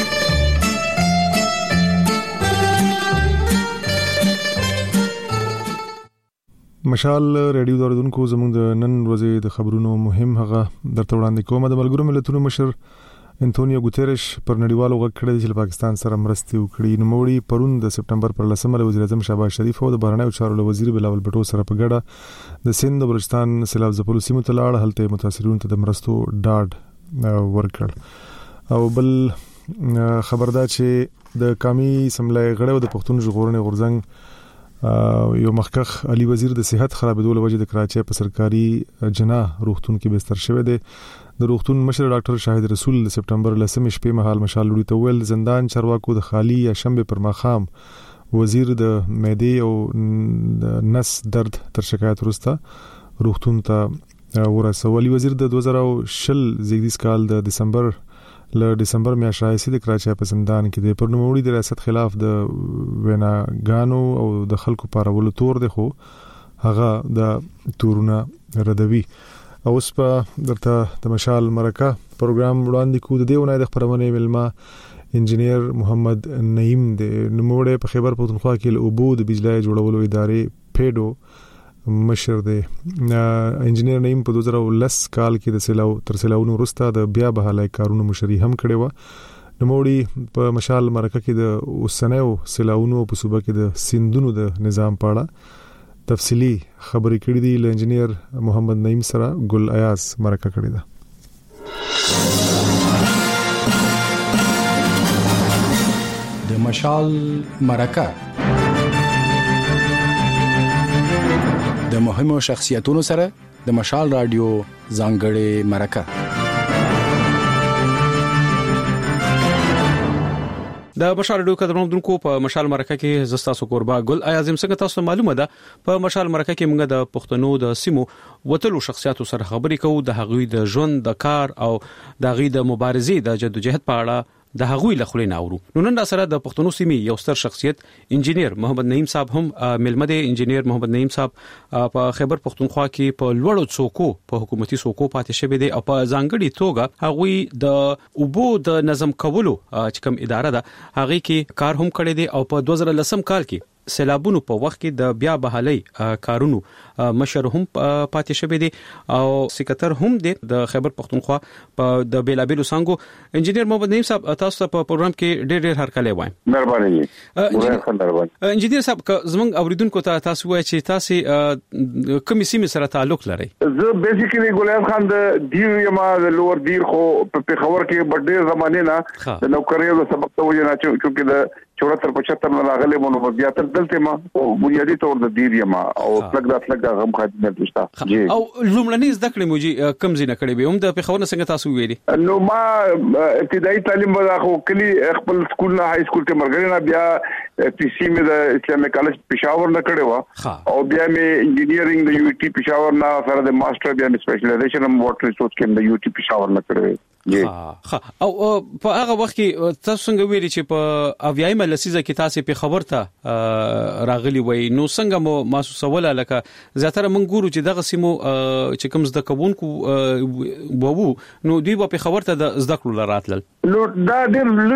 Speaker 1: مشال ریډیو دردونکو زموږ د نن ورځې د خبرونو مهم هغه درته وړاندې کوم. د ملګرو ملتونو مشر انټونیو ګوتریش پر نړیوالو غږ کړی چې پاکستان سره مرستې وکړي. نو موري پرون د سپټمبر پر لسمه وزیر اعظم شهباز شریف او د بهرنیو چارو وزیر بلاول بټو سره په ګډه د سند بلوچستان سیلاب ځپلو سیمو ته لاړ. هلته متاثرینو ته د مرستو ډاډ ورکړ. او بل خبردار چې د قومي سملای غړو د پښتون ژغورنې غورځنګ یو مخکخ علي وزیر د صحت خرابېدو لوجه د کراچۍ په سرکاري جناح روغتون کې بستر شوی دی. د روغتون مشر ډاکټر شاهد رسول د سپټمبر لسمه شپې مهال مشال لوري ته ویل زندان چارواکو د خالی یا شنبه پر ماخام وزیر د معدې او نس درد تر شکایت وروسته روغتون ته ورسولي. وزیر د دوه زره شل زیږدیز کال د دسمبر ل دسمبر میاشتې راځي د کراچۍ په زندان کې د پرنوموړي د ریاست خلاف د ویناګانو او د خلکو پارولو تور دی خو هغه د تورونه ردوي. او اوس په درته د مشال مرکه پروګرام وړاندې کو د دیونه د خبرونه ملما انجنیر محمد نعیم د نموړې په خیبر پختونخوا کې له اوبو د بجلی جوړولو ادارې پیډو مشر دی. انجنیر نعیم په دوه زره لس کال کې د سیلاو تر سیلاونو وروسته د بیا بحالای کارونو مشري هم کړې و. نموړي په مشال مرکه کې د اوسنیو سیلاونو په صوبه کې د سیندونو د نظام پاړه تفصیلی خبرې کړې دي. ل انجنیر محمد نعیم سره ګل ایاز مرکه کړې ده.
Speaker 4: د مشال مرکه د مهمو شخصیتونو سره د مشال رادیو ځانګړې مرکه.
Speaker 8: د مشال رادیو قدرمن دونکو په مشال مرکه کې زستا سو قربا ګل اعظم څنګه تاسو معلومه ده په مشال مرکه کې موږ د پښتنو د سیمو وتلو شخصیتو سره خبرې کوو د هغوی د ژوند د کار او د غي د مبارزې د جدوجہد په اړه د هغوی له خلینو اورو. نو نن سره د پښتنو سیمې یو ستر شخصیت انجنیر محمد نعیم صاحب هم ملمد انجنیر محمد نعیم صاحب په خیبر پختونخوا کې په لوړو څوکو په حکومتي څوکو پاتې شوی دی او په ځانګړي توګه هغوی د اوبو د نظم کولو چې کوم اداره ده هغه کې کار هم کړی دی او په دوه زره لسم کال کې سیلابونو په وخت کې د بیا بحالي کارونو مشر هم پاتې شوی دی او سکرټر هم دی د خیبر پختونخوا په د بیلابیلو څنګه. انجنیر محمد نعیم صاحب تاسو په پروګرام کې ډېر ډېر هرکلی وایم.
Speaker 24: مهرباني.
Speaker 8: انجنیر صاحب زمونږ اوریدونکو ته تاسو وایي چې تاسو کومې سیمې سره تعلق لرئ؟
Speaker 24: زه بیسیکلی ګلاب خان د دیر یما د لوور دیر خو په خبر کې بډې زمانه نه د نوکریو د سبق ته وجه نه چې د چورتر پچهتر نه راغلي مونږ بیا تر دلته ما او بنیادی تور د دیر یما او پلګ د پلګ غم خدمت دشتا.
Speaker 8: او لومړنۍ زده کړې موږي کم زینه کړې به هم د پیښور څنګه تاسو ویلي؟
Speaker 24: نو ما ابتدایي تعلیم وکړ خو کلی خپل سکول نه های سکول ته مرګ نه بیا پی سی مې د اسلامي کالج پېښور نه کړې و او بیا مې انجینیرینګ د یو ټي پېښور نه سره د ماستر بیا مې سپیشلایزیشن ان واټر ریسورس کې د یو ټي پېښور نه کړې.
Speaker 8: ها او په هغه وخت کې تاسو څنګه ویلي چې په اویایم لسیزه کې تاسو په خبر ته راغلی وای نو څنګه مو محسوسوله لکه زیاتره مونږ ګورو چې دغه سیمو چې کوم زده کوونکو وو نو دوی په خبر ته د زده کړو لراتل
Speaker 24: نو دا ډېر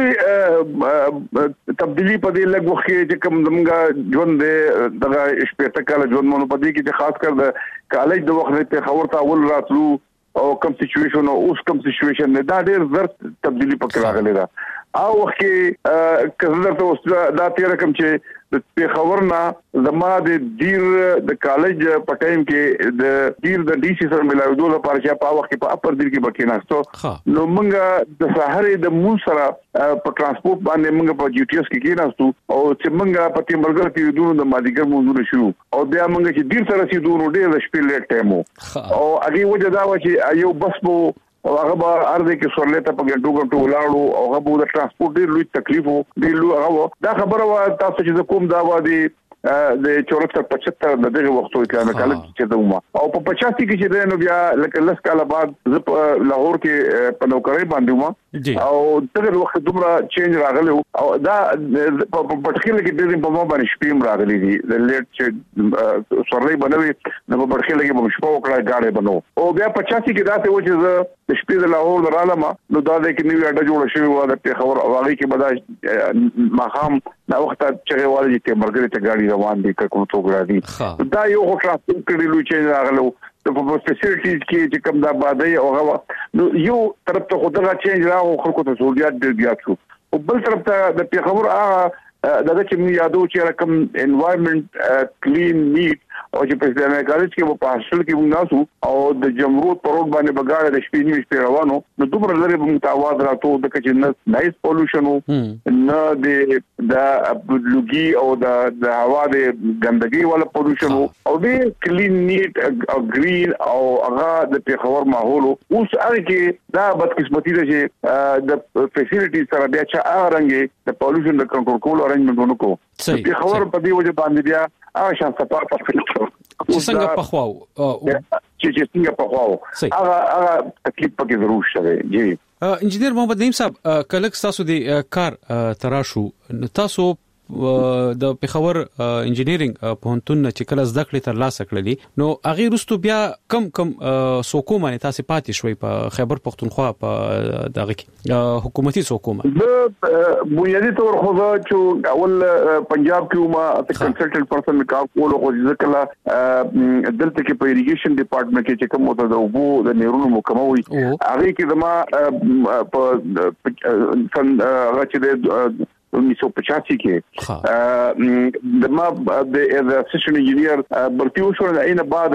Speaker 24: لوی تبدیلی په دې لږ وخت کې چې کوم زمونږ ژوند دغه شپږ کال ژوند مونږ په دې کې چې خاص کر د کالج د وخت په خبر ته اول راتلو او کوم سچويشن او اوس کوم سچويشن دا ډېر زر تبدیلی پکې راغلی دا او وخت کې کله ته اوس دا تیر کوم چې د پیښور نه زما د دیر د کالج په ټایم کې د دیر د ډي سي سره ملاوي لپاره چې په وخت کې په اپر دیر کې بکې ناستو نو موږ د سحر د مون سره په ترانسپورت باندې موږ په جی ټي اس کې کې ناستو او چې موږ په تیمبرګر کې دوه د مالیګر موضوع شو او بیا موږ چې دیر سره سي دوه ډېر د شپې لیټ ټایمو او هغه وجه دا و چې یو بس بو او هغه به ارده کې سورلته په ګټو ګټو ولاړو او هغه به د ترانسپورت ډېر لوی تکلیف وو ډېر لوی هغه دا خبره وا تاسو چې کوم دا وادي د چورتر پچهتر د دغه وختو کې کله چې دوما او په پچاسی کې چې نو بیا لکه لس کاله بعد ز لاهور کې په نوکرۍ باندې و او دغه وخت دومره چینج راغلی او دا په پټخیل کې د په ما باندې شپیم راغلی دي د لیټ چې سورلۍ بنوي نو په پټخیل کې په شپه وکړه غاړې بنو او بیا پچاسی کې دا ته و چې د شپې د لاهور درالما نو دا د کې نیو اډه جوړ شوی و د پیښور واغې کې بدا ماخام دا وخت چې والي ته مرګري ته غاړي روان دي کوم څوک راځي دا یو هوټل کې لوي چې راغلو په فیسیلیټیز کې چې کوم د آبادی او هوا نو یو طرف ته خدای چینج راو خلکو ته سہولیات ډیر زیات شو او بل طرف ته د پیښور هغه دغه چې موږ یادو چې کوم انوایرنمنت کلین نیټ او چې په اسلامي کالج کې په حاصل کې موږ ناسو او د جمهوریت پر روډ باندې بغاړه د شپې نیمه شپې روانو نو دومره لري په متواضع راته د کچې نه نایس پولوشن نه د د لوګي او د د هوا د ګندګي ولا پولوشن او د کلین نیټ او گرین او هغه د پیښور ماحول اوس هغه کې دا بدقسمتي ده چې د فیسیلیټي سره بیا چې هغه رنګ د پولوشن د کنټرول کول ارنجمنټونه کو پیښور په دې وجه باندې بیا هغه شان صفه په
Speaker 8: چې څنګه په خواو
Speaker 24: چې چې څنګه په خواو هغه هغه تکلیف پکې ضرور شوه جی
Speaker 8: انجنیر محمد نعیم صاحب کله تاسو د کار تراشو تاسو د پیښور انجینیرینګ پوهنتون چې کله زده کړې تر لاسه کړلې نو هغه رستو بیا کم کم سوکو باندې تاسو پاتې شوي په خیبر پختونخوا په دغه کې حکومتي سوکو
Speaker 24: باندې بنیادی تور خو چې اول پنجاب کې ما ته کنسلټنټ پرسن کار کول خو ځکه دلته کې په ایریګیشن ډپارټمنټ کې چې کوم ته د وبو د نیرونو محکمه وي هغه کې زما په سن هغه چې उन्नीस सौ पचासी کې د ما د اسسټنټ انجینیر برتیو شو نه ان بعد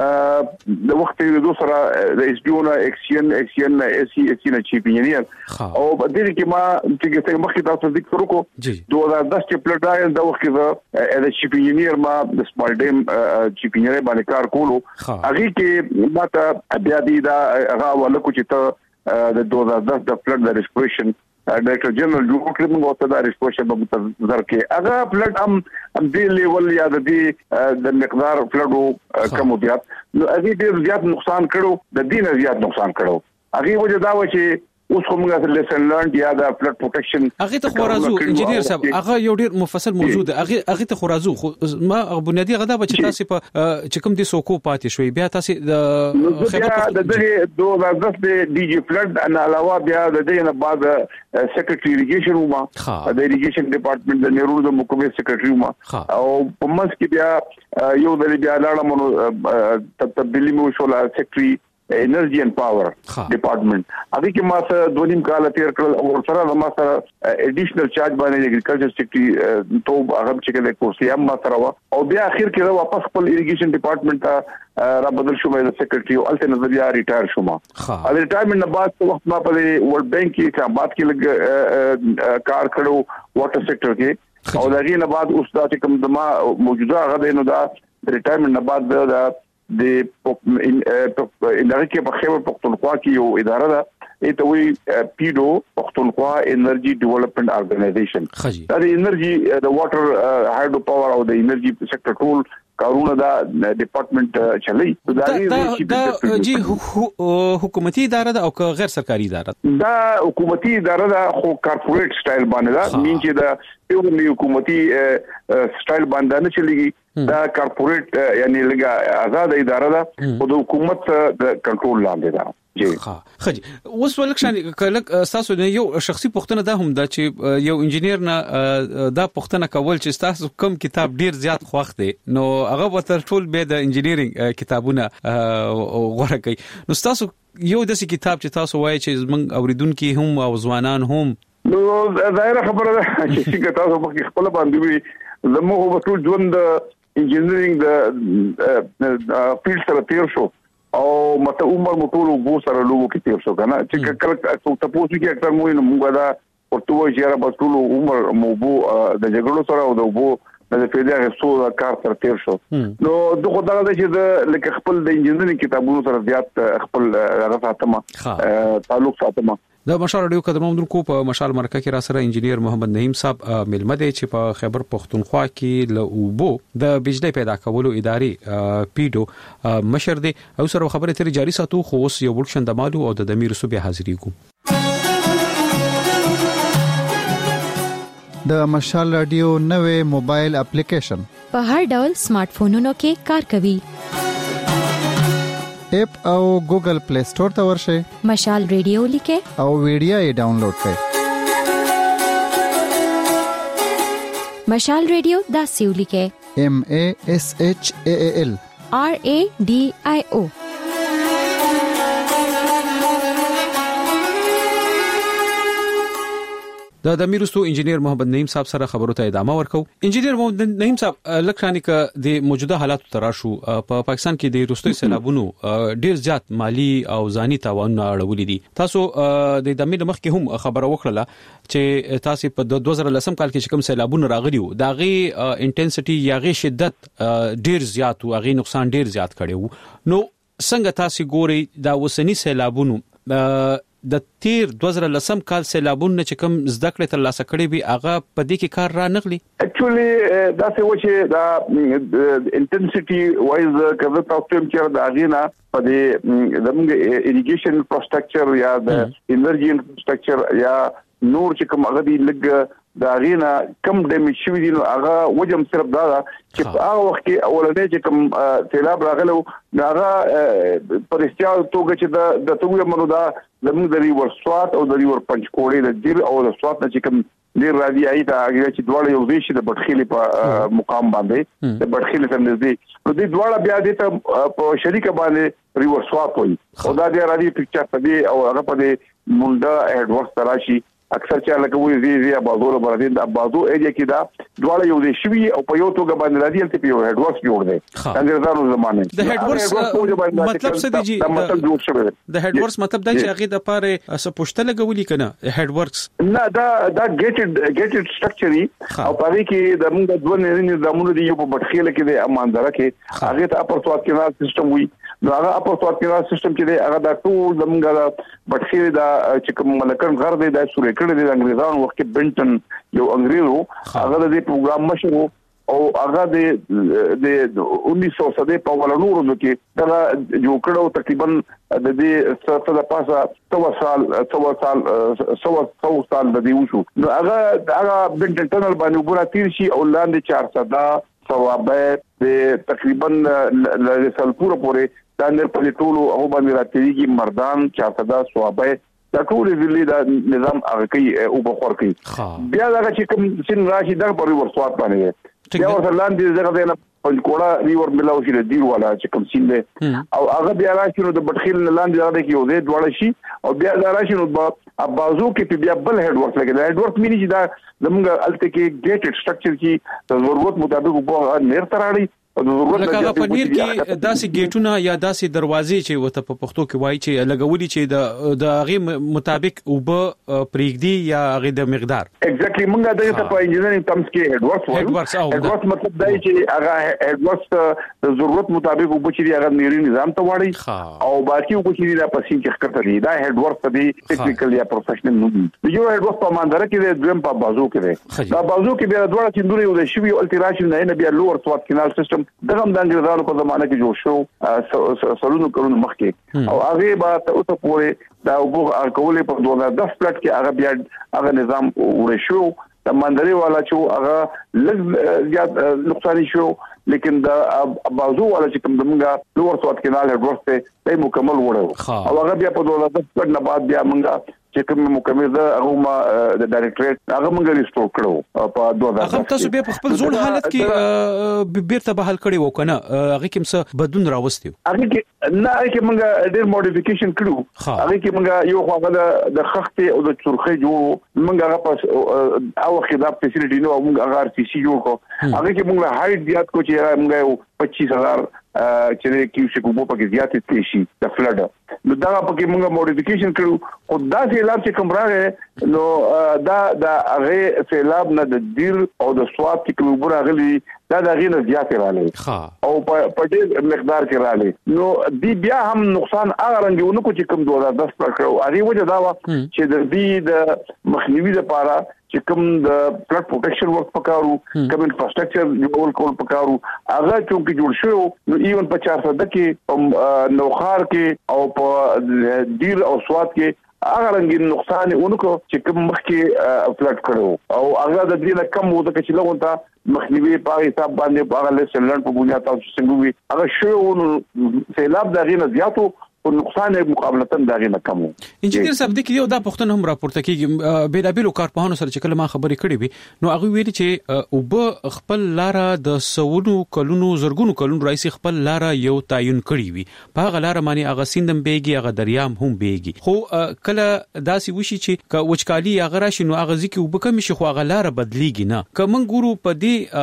Speaker 24: د وخت د دوسرا د اس بي او نه اکسین اکسین اس سی اس سی نه چیف انجینیر او په دې کې ما چې څنګه مخکې تاسو ذکر وکړو دوه هزار دس کې پلټای د وخت د چیف انجینیر ما د سمال ډیم چیف انجینیر باندې کار کولو هغه کې ما ته بیا دی دا هغه ولکو چې ته د دوه هزار دس د فلډ د ریسټوریشن ډایرکټر جنرال جوړ کړم او ته دا ریسپوشن په متذر کې هغه فلډ هم هم دی لیول یا د دې د مقدار فلډو کم زیات نو هغه ډیر زیات نقصان کړو د دین زیات نقصان کړو هغه وجه دا و چې اوس کومه لیسن لرنډ یا د فلډ پروټیکشن
Speaker 8: هغه ته خورازو انجنیر صاحب هغه یو ډیر مفصل موضوع ده هغه هغه ته خورازو ما بنیادی غدا به چې تاسو په چې کوم دي سوکو پاتې شوي بیا تاسو د
Speaker 24: خبره د دغه دوه هزار دس د ډي جی فلډ ان علاوه بیا د دې نه بعد سیکریټری ایریګیشن وما د ایریګیشن ډپارټمنټ د نیرو د محکمې سیکریټری وما او په منځ کې بیا یو د بیا لاړه مونږ تبدیلی مو شو لا سیکریټری انرژي اند پاور ډپارټمنټ هغه کې ما سره دوه نیم کال تیر کړل او سره ما سره اډیشنل چارج باندې اګریکلچر سیکریټری تو هغه چې کله کورسي هم ما سره او بیا اخر کې واپس خپل اریګیشن ډپارټمنټ ته را بدل شوم د سیکریټری او الته نظریه ریټایر شوم ا ریټایرمنټ نه بعد وخت ما په ورلد بانک کې کا بات کې لګ کار کړو واټر سېکټر کې او دغه نه بعد اوس دا چې کوم دما موجوده غده نو دا ریټایرمنټ نه بعد دا د انرژي په خیبر پختونخوا کې یو اداره ده ته وی پیډو پختونخوا انرژي ډیولپمنٹ ارګنایزیشن دا د انرژي د واټر هایډرو پاور او د انرژي سېکټر ټول کارونه دا ډپارټمنټ چلي
Speaker 8: دا جی حکومتي اداره ده او غیر سرکاري اداره
Speaker 24: دا حکومتي اداره ده خو کارپوریټ سټایل باندې دا مين چې دا یو حکومتي سټایل باندې نه چلیږي دا کارپوریټ یعنی لګه آزاد اداره ده او د حکومت د کنټرول لاندې ده جی
Speaker 8: ها خجی اوس ولکشان کله تاسو نه یو شخصي پوښتنه ده هم دا چې یو انجنیر نه دا پوښتنه کول چې تاسو کوم کتاب ډیر زیات خوښ دی نو هغه وتر ټول به د انجنیرینګ کتابونه غوړه کوي نو تاسو یو داسې کتاب چې تاسو وایي چې موږ اوریدونکو هم او ځوانان هم
Speaker 24: نو ظاهر خبره ده چې څنګه تاسو په خپل باندې وي زموږ په ټول ژوند انجنیرینګ د فیلډ سره تیر شو او مته عمر موټولو بو سره لوګو کې تیر شو کنه چې کله تاسو کې اکثر مو نه موږ دا ورته وایي چې را بټولو عمر مو بو د جګړو سره او د بو د پیدا غوښتو کار تر تیر شو نو دغه دغه چې د لکه خپل د انجنیرینګ کتابونو سره زیات خپل هغه ساتمه تعلق ساتمه
Speaker 8: د مشال رادیو قدرمن درکو په مشال مرکه کې را سره انجنیر محمد نعیم صاحب ملمه دی چې په خیبر پختونخوا کې له اوبو د بجلی پیدا کولو ادارې پیډو مشر دی او سره خبره تر جاری ساتو خو اوس یو ورکشن د مالو او د دمیر صوبې حاضرې کو
Speaker 15: د مشال رادیو نوې موبایل اپلیکیشن
Speaker 5: په هر ډول سمارټ فونونو کې کار کوي
Speaker 15: اپ او ګوګل پلی سٹور ته ورشئ
Speaker 5: مشال ریډیو لیکه
Speaker 15: او ویډیو یې ډاونلوډ کړئ
Speaker 5: مشال ریډیو دا سیو لیکه
Speaker 15: M A S H A A L
Speaker 5: R A D I O
Speaker 8: د دمیرستو انجنیر محمد نعیم صاحب سره خبرو ته ادامه ورکو. انجنیر محمد نعیم صاحب لکه ک د موجوده حالات تراشو په پاکستان کې د روستي سیلابونو ډیر زیات مالی او ځاني تاوانونه اړولې دي. تاسو د دمیر مخ کې هم خبره وکړه چې تاسو په دوه هزار لسم کال کې کوم سیلابونه راغلي وو دا غي انټنسټي یا غي شدت ډیر زیات او غي نقصان ډیر زیات کړي وو. نو څنګه تاسو ګوري دا وسنی سیلابونو د تیر دوه هزار لسم کال سیلابونه چې کوم زده کړې تر لاسه کړې وي هغه په دې کې کار را نغلي؟
Speaker 24: اکچولی دا څه و چې دا انټنسټي وایز کله تاسو چې دا غینا په دې زموږ اریګیشن انفراستراکچر یا د انرژي انفراستراکچر یا نور چې کوم هغه دی لګ دا غینا کم ډیمیج شوی دي نو هغه وجم صرف دا چې په هغه وخت کې اولنې چې کوم سیلاب راغلو هغه پرستیال توګه چې د د توګه منو دا زموږ د ریور سوات او د ریور پنځکوړې د دیر او د سوات نه چې کوم ډیر راځي آی دا هغه چې دواړه یو ځای شي د بټخیلې په مقام باندې د بټخیلې څخه نږدې نو د دواړه بیا د په شریک باندې ریور سوات وي او دا د راځي پکچر په دې او هغه په دې مونډا هډورس تراشي اکثر چې لکه وې زی زی بازو له باندې د بازو ایریا کې دا دواړه یو ځای شوی او په یو توګه باندې راځي چې په یو هډورس جوړ دی انګريزانو زمانه
Speaker 8: د هډورس مطلب څه دی
Speaker 24: دا مطلب جوړ شوی
Speaker 8: د هډورس مطلب دا چې هغه د پاره اس پښته لګولې کنه هډورس
Speaker 24: نه دا دا ګیټډ ګیټډ سټرکچري او په دې کې د موږ د دوه نظامونو دی یو په بټخیله کې د اماندره کې هغه ته اپر سواد کینال سیستم وي نو هغه اپر سواد کینال سیستم چې دی هغه دا ټول د موږ بټخیله دا چې کوم ملکن غر دی د سورې کړي د انګريزانو وخت کې بنټن یو انګريزو هغه د پروګرام مشر او هغه د د انیس سو سده په ولنورو کې دا جو کړو تقریبا د دې څه د پاسه څو سال څو سال څو څو سال د دې وشو نو هغه هغه بنټن ټنل باندې وګړه تیر شي او لاندې چارصد ثوابه د تقریبا ل سلپور پورې دا نر په ټولو او باندې راتېږي مردان چارصد ثوابه دا ټول ضلع دا نظام هغه کوي او بخور کوي بیا دا چې کوم سن راشي دا په ورسوات باندې بیا ورته لاندې دغه نه پنځکوړه ریور ملاو شي د دیر والا چې کوم سین دی او هغه بیا راشي نو د بټخیل لاندې هغه کې یو دې دواړه شي او بیا دا راشي نو په بازو کې بیا بل هډ ورک لګي دا هډ ورک مینی چې دا زموږ الته کې ګیټډ سټرکچر کې د ضرورت مطابق په نیر تراړي
Speaker 8: لکه هغه پنیر کې داسې گیټونه یا داسې دروازې چې وته په پښتو کې وایي چې لګولي چې د د هغه مطابق او به پریګدي یا هغه د مقدار
Speaker 24: ایگزیکټلی موږ دغه ته په انجینرینګ تمس کې هډورس وایو هډورس مطلب دی چې هغه هډورس د ضرورت مطابق او بچي هغه نیری نظام ته واړي او باقي او بچي د پسین کې ښکته دي دا هډورس دی ټیکنیکل یا پروفیشنل نو دی یو هډورس په ماندره کې د دویم په بازو کې دی دا بازو کې بیا دوه چندوري او د شوی الټراشن نه بیا لوور سوات کینال سیستم دغه د انګريزانو په زمانه کې جوړ شو سلونو کلونو مخکې او هغه به تاسو پورې دا وګورئ کولې په دوه هزار دس پلټ کې هغه بیا هغه نظام ورشو د مندري والا چې هغه لږ زیات نقصان شو لیکن د بازو والا چې کوم دمغه لوور سوات کینال هډورس ته مکمل وړو او هغه بیا په دوه هزار دس پلټ نه بعد بیا موږ چې کوم مکمل ده هغه ما د ډایریکټریټ هغه موږ ریسټور کړو په دوه هزار
Speaker 8: هغه تاسو بیا په خپل ځوړ حالت کې بیرته بحال کړی وو کنه هغه کوم څه بدون راوستي
Speaker 24: هغه کې نه هغه کې موږ ډېر موډیفیکیشن کړو هغه کې موږ یو خواغه د خخته او د چرخه جوړ موږ هغه په او خدمت فیسیلیټي نو موږ هغه ار سی سی جوړ کو هغه کې موږ هایټ زیات کو چې موږ پچیس هزار چې کیو شي کومه پکې زیاتې شي د فلډ نو دا پکې موږ موډیفیکیشن کړو خو دا سیلاب چې کوم راغی نو دا دا هغه سیلاب نه د دیر او د سواد کې کوم راغلی دا د غینه زیاتې راغلی او په دې مقدار کې راغلی نو دی بیا هم نقصان هغه رنګونه کو چې کوم دوه هزار دس پر کړو هغه وجه دا و چې د دې د مخنیوي لپاره چې کوم د فلډ پروټیکشن ورک پکارو کوم انفراستراکچر جوړ کول پکارو هغه چې جوړ شو نو ایون په چار سده کې نوخار کې او په دیر او سواد کې هغه رنګ نقصان اونکو چې کوم مخکې فلډ کړو او هغه د دې نه کم وو د چې لغونته مخنیوي په حساب باندې هغه له سلند په بنیاد تاسو څنګه وي هغه شو سیلاب د غینه زیاتو او نقصان مقابلتن دغه نه کمو.
Speaker 8: انجینیر صاحب د کیو دا پښتون هم راپورته کیږي بیلابیلو کارپوهانو سره چې کله ما خبرې کړې وي نو هغه ویلي چې او به خپل لاره د سونو کلونو زرګونو کلونو رئیس خپل لاره یو تعین کړی وي په هغه لاره باندې هغه سیندم بیګي هغه دریام هم بیګي خو کله داسې وشي چې ک وچکالي هغه راشي نو هغه ځکه وبکم شي خو هغه لاره بدلیږي نه که موږ ګورو په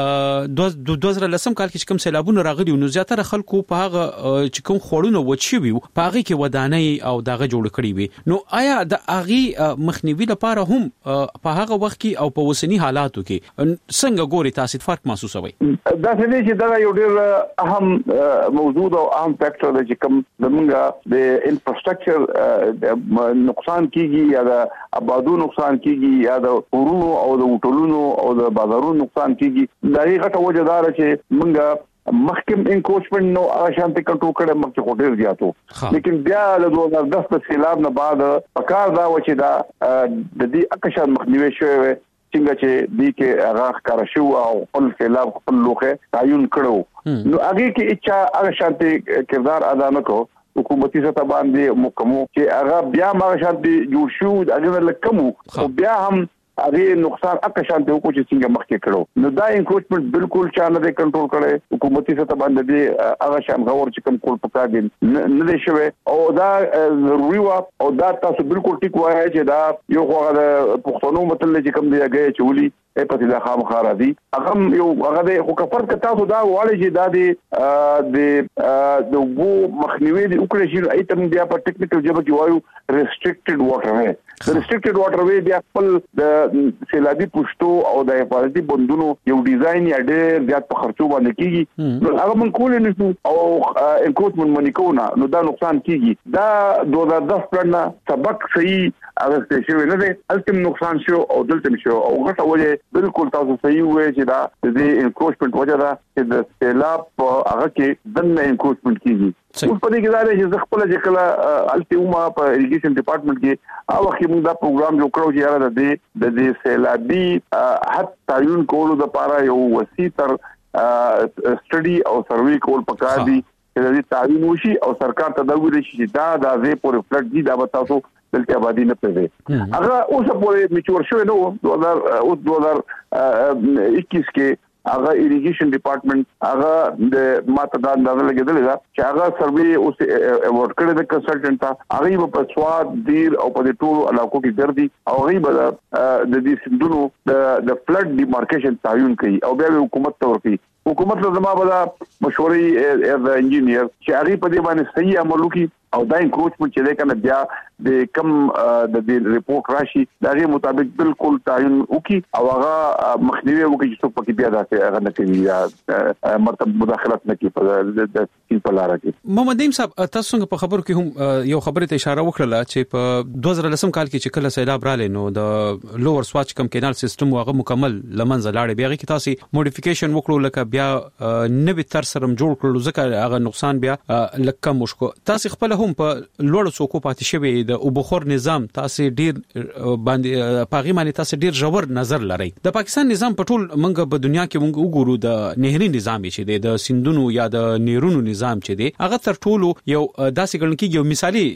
Speaker 8: دې دوه زره لسم کال کې کوم سیلابونه راغلي نو زیاتره خلکو په هغه چې کوم خوړونه وچی وي په هغه کې ودانۍ او دغه جوړ کړی وي نو آیا د هغه مخنیوي لپاره هم په هغه وخت کې او په وسنی حالاتو کې څنګه ګوري تاسو فرق محسوسوي؟
Speaker 24: دا څه دي چې دا یو ډېر اهم موضوع او اهم فیکټر دی چې کوم زمونږ د انفراستراکچر نقصان کیږي یا د آبادو نقصان کیږي یا د ورونو او د هوټلونو او د بازارونو نقصان کیږي دا یې غټه وجه دار چې مونږ محکم انکروچمنت نو شانتي کنټرول کړه مخکې هوټل زیاتو لیکن بیا د دوه هزار دس په سیلاب نه بعد پکار دا و چې دا د دې اکشان مخنیوي شوی څنګه چې دې کې هغه ښکار شو او خپل سیلاب خپل لوخه تعین کړو نو هغه کې اچھا هغه شانتي کردار ادا نکړو حکومتي سطح باندې محکمو چې هغه بیا ما شانتي جوړ شو هغه لکمو او بیا هم هغه نقصان اکه شانتي کو چې څنګه مخکې کړو نو دا انکروچمنت بالکل چانه دې کنټرول کړي حکومتي سطح باندې دې هغه شان غور چې کوم کول پکا دي نه دي شوی او دا ضروري و او دا تاسو بالکل ټیک وایي چې دا یو خو د پښتنو متل چې کوم دی هغه چولي په دې لا خام خار دي هغه یو هغه د خو کفر ک تاسو دا والی چې دا د د د وو مخنیوي د وکړي چې ایتم بیا په ټیکنیکل جبه کې وایو ریستریکټډ واټر وے ریستریکټډ واټر وے بیا خپل د سیلابي پښتو او د حفاظتي بندونو یو ډیزاین یا ډېر زیات په خرچو باندې کیږي نو هغه من کول نه شو او انکروچمنت منی کوونه نو دا نقصان کیږي دا دوه هزار دس پلان سبق صحیح هغه څه شوی نه دی التم نقصان شو او دلته شو او غټه وجه بالکل تاسو صحیح وایي چې دا د انکروچمنت وجه دا چې د سیلاب هغه کې دنه انکروچمنت کیږي اوس په دې کې دا چې خپل چې کله التیوما په اریګیشن ډپارټمنټ کې او وخت موږ دا پروګرام جوړ کړو چې یاره د دې د دې سیلابي حد تعین کولو لپاره یو وسیع تر سټډي او سروې کول پکار دي چې د دې تعین وشي او سرکار ته دا ویل شي چې دا د زه پورې فلټ دي دا به تاسو دلته آبادی نه پېږي هغه اوس په میچور شو نو دوه هزار اوس دوه هزار اکیس کې هغه اریګیشن ډپارټمنټ هغه د ماته دا اندازه لګیدل دا چې هغه سروې اوس ایوارډ کړی د کنسلټنټ ته هغه په سواد دیر او په ټولو علاقو کې ګرځي او هغه به د دې سندونو د د فلډ ډیمارکیشن تعین کوي او بیا حکومت ته ورکړي حکومت له زما بلا مشورې از انجینیر چې هغه په دې باندې صحیح عمل وکړي او دا انکروچمنت چې ده کنه بیا د کم د دې ریپورت راشي دغه مطابق بالکل تعین وکړي او هغه مخنیوي وکړي چې څوک پکې بیا داسې هغه نه کوي یا مرتب مداخلت نه کوي په د سین په لار کې.
Speaker 8: محمد نعیم صاحب تاسو څنګه په خبرو کې هم یو خبره ته اشاره وکړه چې په دوه زره لسم کال کې چې کله سیلاب راغلی نو د لوور سواچ کم کینال سیستم هغه مکمل لمنځه لاړ بیا کې تاسو موډیفیکیشن وکړو لکه بیا نوې تر سره جوړ کړو ځکه هغه نقصان بیا لکه مشکو تاسو خپل هم په لوړ څوکو پاتې شوی د وبخور نظام تاسو ډیر باندې پاغي باندې تاسو ډیر ژور نظر لرئ د پاکستان نظام په ټول منګه په دنیا کې موږ وګورو د نهري نظام چې د سیندونو یا د نیرونو نظام چې دی هغه تر ټولو یو داسې ګڼل کېږي یو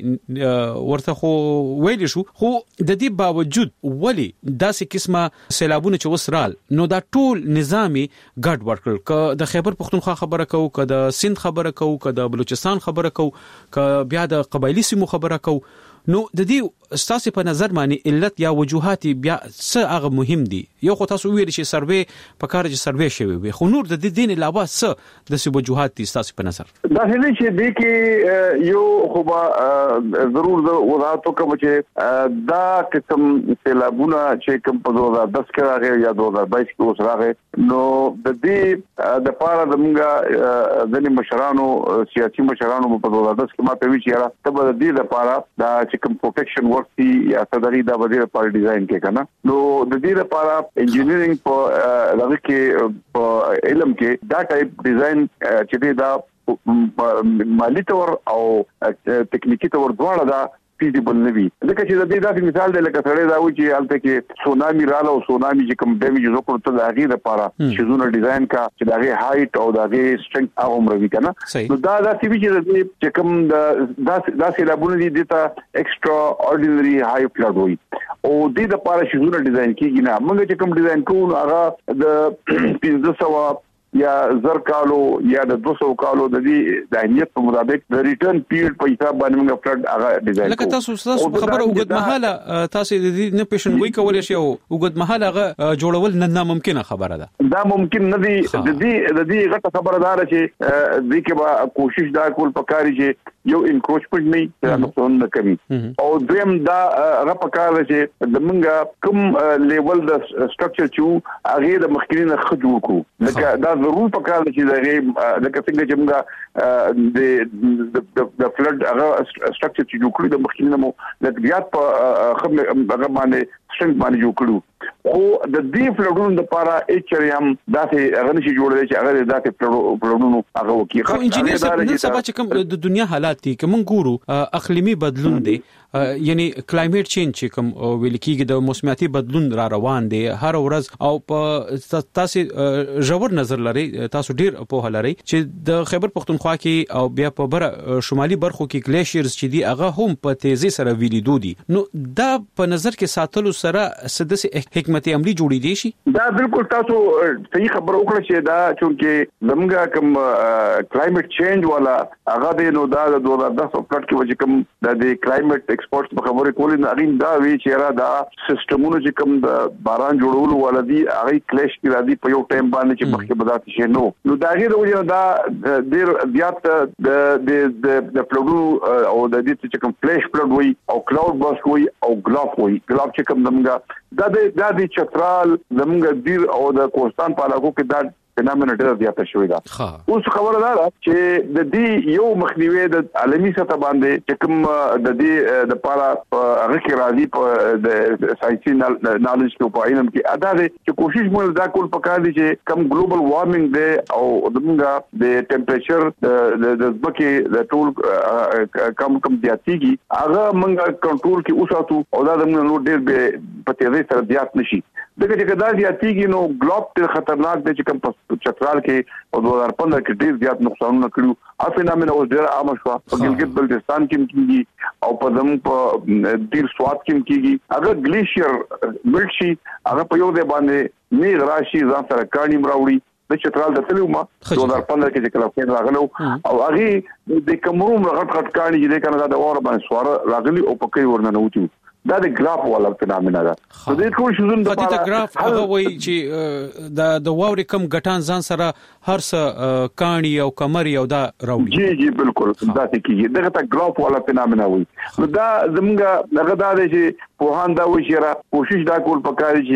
Speaker 8: مثالی ورته خو ویل شو خو د دې باوجود ولی داسې قسمه سیلابونه چې وسرال نو دا ټول نظامی ګډ ورکړل ک د خیبر پختونخوا خبره کو ک د سند خبره کو ک د بلوچستان خبره کو ک بیا د قبایلی سیمو خبره کو نو د دې ستاسو په نظر باندې علت یا وجوهات بیا څه هغه مهم دي یو خو تاسو ویل چې سروې په کار چې سروې شوی وي خو نور د دې دین علاوه څه د څه وجوهات دي ستاسو په نظر
Speaker 24: دا هلي چې د کې یو خو به ضرور د وضاحت کوم چې دا قسم سیلابونه چې کوم په دوه هزار دس کې راغی یا دوه هزار بایس کې اوس راغی نو د دې د پاره د موږ ځنې مشرانو سیاسي مشرانو په دوه هزار دس کې ما په وی چې را ته د دې لپاره دا کوم پروټیکشن ورک یا صدري دا بدیل پر ډیزاین کې کنه نو د دې لپاره انجینیرینګ په لږ کې په علم کې دا ټایپ ډیزاین چې دا مالی تور او تکنیکی تور دواړه دا فیزیبل نه وي ځکه چې د دې داسې مثال دی لکه سړی دا و چې هلته کې سونامي رااله او سونامي چې کوم ډیمیج وکړو ته د هغې لپاره شیزونه ډیزاین کا چې د هغې هایټ او د هغې سټرنګ هغه عمره وي که نه نو دا داسې وي چې د دې چې کوم دا سیلابونه دي دې ته ایکسټرا آرډینري هائی فلډ وایي او دې دپاره شیزونه ډیزاین کېږي نه موږ چې کوم ډیزاین کوو هغه د پنځه سوه یا زر کالو یا د دوه سوه کالو د دې د اهمیت په مطابق د ریټرن پیریډ په حساب باندې موږ فلډ هغه ډیزاین کوو
Speaker 8: لکه تاسو تاسو خبره وګد مهاله تاسو د دې نه پیشنګوي کولای شئ او وګد مهاله هغه جوړول نه ناممکنه خبره ده دا
Speaker 24: ممکن نه دي د دې د دې غټه خبره ده چې دې کې به کوشش دا کول پکاري چې یو انکروچمنت نه چې نقصان نه کوي او دویم دا هغه پکاره چې د موږ کوم لیول د سټرکچر چې هغه د مخکینه خجو کو لکه دا ضرور پکاره چې دغه لکه څنګه چې موږ د د فلډ هغه سټرکچر چې جوړ کړی د مخکینه مو د زیات په خبره هغه باندې څنګه باندې جوړ کړو خو د دې فلډونو لپاره اچ ار ام داسې هغه نشي جوړول چې هغه داسې فلډونو هغه وکړي
Speaker 8: خو انجینیر صاحب نن سبا چې کوم د دنیا حالات دي کوم ګورو اقلیمی بدلون دي یعنی کلایمټ چینج چې کوم ویل کېږي د موسمیاتي بدلون را روان دي هر ورځ او په تاسو ژور نظر لري تاسو ډیر په لري چې د خیبر پختونخوا کې او بیا په بر شمالي برخو کې گلیشیرز چې دي هغه هم په تیزی سره ویلیدو دي نو دا په نظر کې ساتلو سره سدسي حکمت عملی جوړې دي شي
Speaker 24: دا بالکل تاسو صحیح خبر وکړه چې دا چې زموږ کوم کلایمټ چینج والا هغه د نو دا د دوه هزار دس پلټ کې وجه کوم د کلایمټ ایکسپورټس په خبرې کولې نه اړین دا وی چې را دا سیستمونه چې کوم د باران جوړولو ولدي هغه کلیش کې را دي په یو ټایم باندې چې مخکې بدات شي نو نو دا غیر وجه دا ډیر زیات د د د فلډو او د دې چې کوم فلیش فلډ وي او کلاود باسټ وي او ګلاف وي ګلاف چې کوم زموږ دا د د چترال زموږ دیر او د کوستان په علاقو کې دا فینامن ډېر زیات شوی دا اوس خبره ده چې د دې یو مخنیوي د عالمي سطح باندې چې کوم د دې د پاره هغه کې راځي په د ساينسي نالج په علم کې ادا دي چې کوشش مو دا کول پکار دي چې کوم ګلوبل وارمنګ دی او دغه د ټمپریچر د د ځمکې د ټول کم کم زیاتېږي هغه موږ کنټرول کې اوساتو او دا موږ نو ډېر به په تیزی سره زیات نشي دغه چې دا زیاتېږي نو ګلوب ډېر خطرناک دی چې کوم چترال کې او دوه هزار پندرہ کې ډېر زیات نقصانونه کړو ا فینامن اوس ډېر عام شو په ګلګت بلتستان کې کېږي او په زموږ په ډېر سواد کې کېږي هغه گلیشیر ملټ شي هغه په یو ځای باندې میغ راشي ځان سره کاڼي مراوړي د چترال د تلو ما دوه هزار پندرہ کې چې کله فین راغلو او هغه د کومروم غټ غټ کاڼي چې کنه دا اور باندې سوار راغلي او پکې ورننه وتی دا د ګراف والا فینامنا ده نو د ټول شوزون د
Speaker 8: پاره د ګراف هغه وایي چې د د واوري کم غټان ځان سره هر څه کاڼي او کمر یو دا راوړي
Speaker 24: جی جی بالکل دا کیږي دغه ته ګراف والا فینامنا وایي نو دا زمونږ دغه دا دی چې په هان دا وایي چې کوشش دا کول پکاري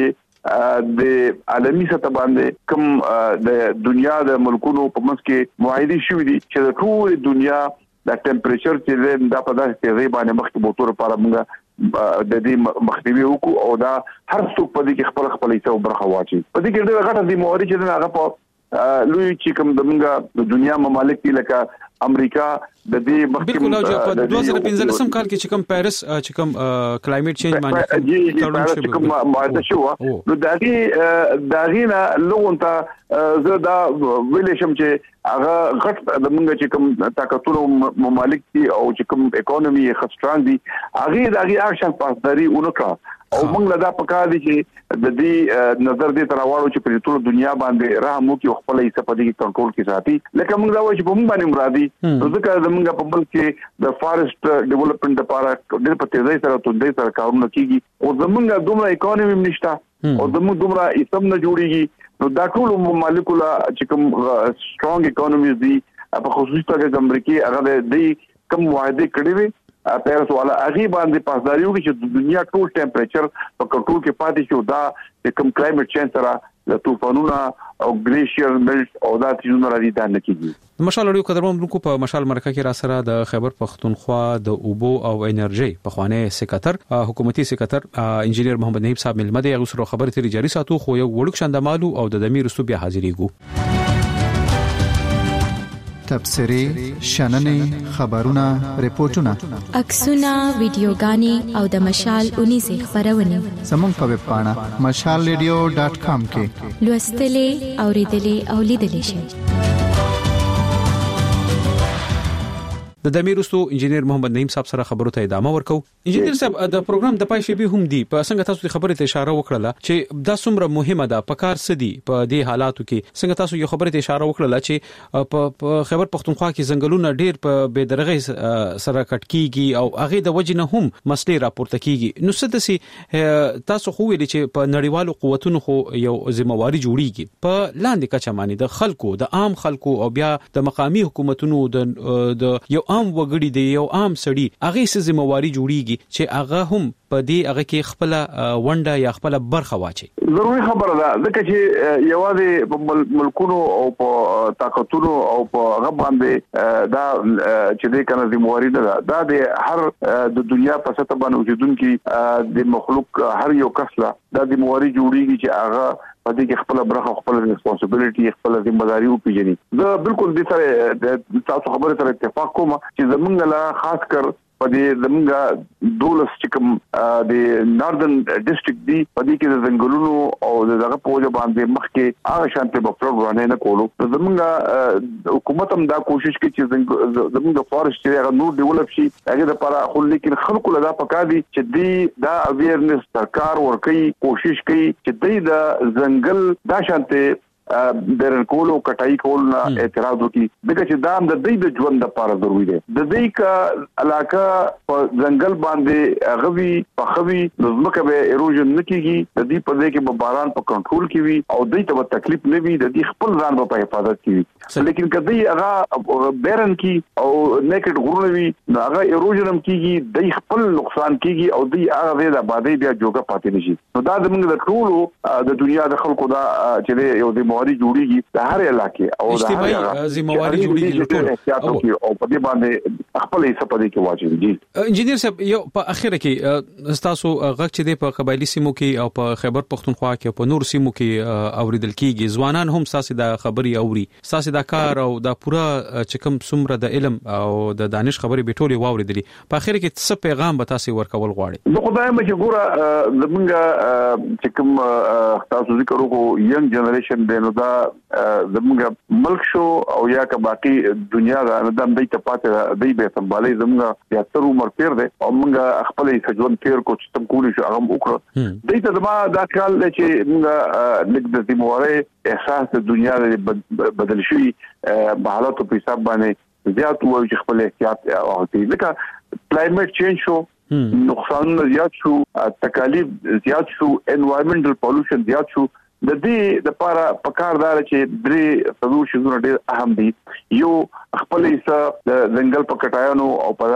Speaker 24: چې د عالمي سطح باندې کوم د دنیا د ملکونو په منځ کې معاهده شوې دي چې د ټول دنیا د ټمپریچر چې د په داسې تیزی باندې مخکې بوتور لپاره موږ د دې مخنیوي وکړو او دا هر څوک په دې کې خپل خپل حصہ برخه واچي په دې کې ډېر غټه دي موري چې هغه په لوی چې کوم د دنیا ممالک دي لکه امریکا د دې مخکې
Speaker 8: بالکل او په دوه هزار پنځلس کال کې چې کوم پیرس چې کوم کلایمټ چینج باندې
Speaker 24: چې کوم معاهده شو نو دا غي دا غینا لونته زه دا ویل شم چې هغه غټ د موږ چې کوم طاقتونو ممالک دي او چې کوم اکانومي خستران دي هغه دا غي اکشن پاسداري اونکړه او موږ لدا پکا دي چې د دې نظر دې تراوړو چې په ټول دنیا باندې راهمو کې خپل حصہ په دې کنټرول کې ساتي لکه موږ دا وایو چې په موږ باندې مرادي ځکه زموږ په بل کې د فارست ډیولپمنٹ لپاره ډېر په تیزی سره توندې سره کارونه کیږي او زموږ دومره اکانومي نشته او زموږ دومره اسم نه جوړيږي نو دا ټول ممالک لا چې کوم سترونګ اکانومیز دي په خصوصي توګه امریکای هغه د دې کوم معاهده کړې وي پیرس والا هغه باندې پاسداري وکړي چې د دنیا ټول ټمپریچر په کنټرول کې پاتې شي دا کوم کلایمټ چینج سره د طوفانونو او گلیشیر ملټ او دا چې راځي دا نه کیږي
Speaker 8: مشال اړیو قدرمن بلکو په مشال مرکه کې را سره د خیبر پختونخوا د اوبو او انرژي په خوانه سکرټر حکومتي سکرټر انجینیر محمد نهیب صاحب ملمده یو سره خبرې تری جاری ساتو خو یو وړوک شاندمالو او د دمیر سو بیا حاضرېګو
Speaker 15: تبصرې شننې خبرونه ریپورتونه
Speaker 5: عکسونه ویډیوګانې او د مشال اونیزه خبرونه
Speaker 15: زموږ په ویب پاڼه مشال ریډیو ډاټ کام کې
Speaker 5: لوستلې اوریدلې او لیدلې شئ.
Speaker 8: د دمیرستو انجنیر محمد نعیم صاحب سره خبرو ته ادامه ورکو. انجنیر صاحب د پروګرام د پای شی به هم دی په څنګه تاسو خبرې ته اشاره وکړه چې دا څومره مهمه ده په کار سدي په دې حالاتو کې څنګه تاسو یو خبرې ته اشاره وکړه چې په خیبر پختونخوا کې ځنګلونه ډیر په بېدرغه سره کټ کیږي او هغه د وجنه هم مسلې راپورته کیږي. نو څه دسي تاسو خو ویل چې په نړیوالو قوتونو خو یو ذمہواری جوړیږي په لاندې کچه باندې د خلکو د عام خلکو او بیا د مقامی حکومتونو د یو عام وګړي دی یو عام سړي هغه څه ذمہواری جوړیږي چې هغه هم په دې هغه کې خپل ونډه یا خپل برخه واچي.
Speaker 24: ضروري خبره ده ځکه چې یوازې په ملکونو او په طاقتونو او په هغه باندې دا چې د کنه ذمہواری ده دا د هر د دنیا په سطح باندې اوسیدونکو د مخلوق هر یو کس لا د ذمہواری جوړیږي چې هغه په دې کې خپل برخه خپل ریسپانسیبিলিټي خپل ذمہداري وپیژني. زه بالکل دې سره تاسو خبره سره اتفاق کوم چې زمونږ لا خاص کر په دې زمونږ دولس چې کوم د ناردن ډیسټریکټ دی په دې کې د ځنګلونو او دغه پوجا باندې مخکې هغه شانتي په پروګرام نه کولو. زمونږ حکومت هم دا کوشش کوي چې زمونږ فارست هغه نور ډیولپ شي هغه لپاره خو لیکن خلکو لدا پکا دي چې دی دا اویرنس سرکار ورکي کوشش کوي چې دی دا ځنګل دا شانتي د کولو کټای کول نه اعتراض وکړي دغه چې دام د دې د ژوند لپاره ضروری دی. د دې کا علاقه په ځنګل باندې غوي په خوي نظمکه به ایروژن نکېږي د دې په دې کې به باران په کنټرول کې وي او دې ته تکلیف نه وي د دې خپل ځان په حفاظت کې وي. لیکن کدی هغه بیرن کې او نیکټ غرونه وي هغه ایروژن هم کېږي د خپل نقصان کېږي او دې هغه د آبادی بیا جوګه پاتې نشي. نو دا زموږ د ټولو د دنیا د خلکو دا چې یو د ذمہواری جوړیږي د هر علاقې او د هر
Speaker 8: ذمہواری جوړیږي
Speaker 24: او په دې باندې خپل حصہ پدې کې واجبېږي.
Speaker 8: انجنیر صاحب یو په اخر کې تاسو غږ چې د په قبایلی سیمو کې او په خیبر پختونخوا کې په نور سیمو کې اوریدل کیږي ځوانان هم تاسو د خبري اوري تاسو د کار او د پورا چې کوم څومره د علم او د دانش خبري به ټولې واوریدلې په اخر کې څه پیغام به تاسو ورکول غواړي؟
Speaker 24: نو خدای مې چې ګوره زمونږ چې کوم تاسو ذکر وکړو ینګ جنریشن نو دا زموږ ملک شو او یا که باقي دنیا دا د دې ته پاتې دی به سمبالي زموږ یا تر عمر تیر دی او موږ خپل سجون تیر کو چې تم کولی شو هغه وکړو. دې ته زما دا خیال دی چې موږ لږ د ذمہواری احساس د دنیا بدل شي په حالاتو په حساب باندې زیات وایي چې خپل احتیاط واخلي. ځکه کلایمټ چینج شو نقصان زیات شو تکالیف زیات شو انوایرنمنټل پولوشن زیات شو. د دې لپاره پکاردار چې درې څلور شیزونه ډېر اهم دي. یو خپل حصہ د ځنګل په کټایانو او په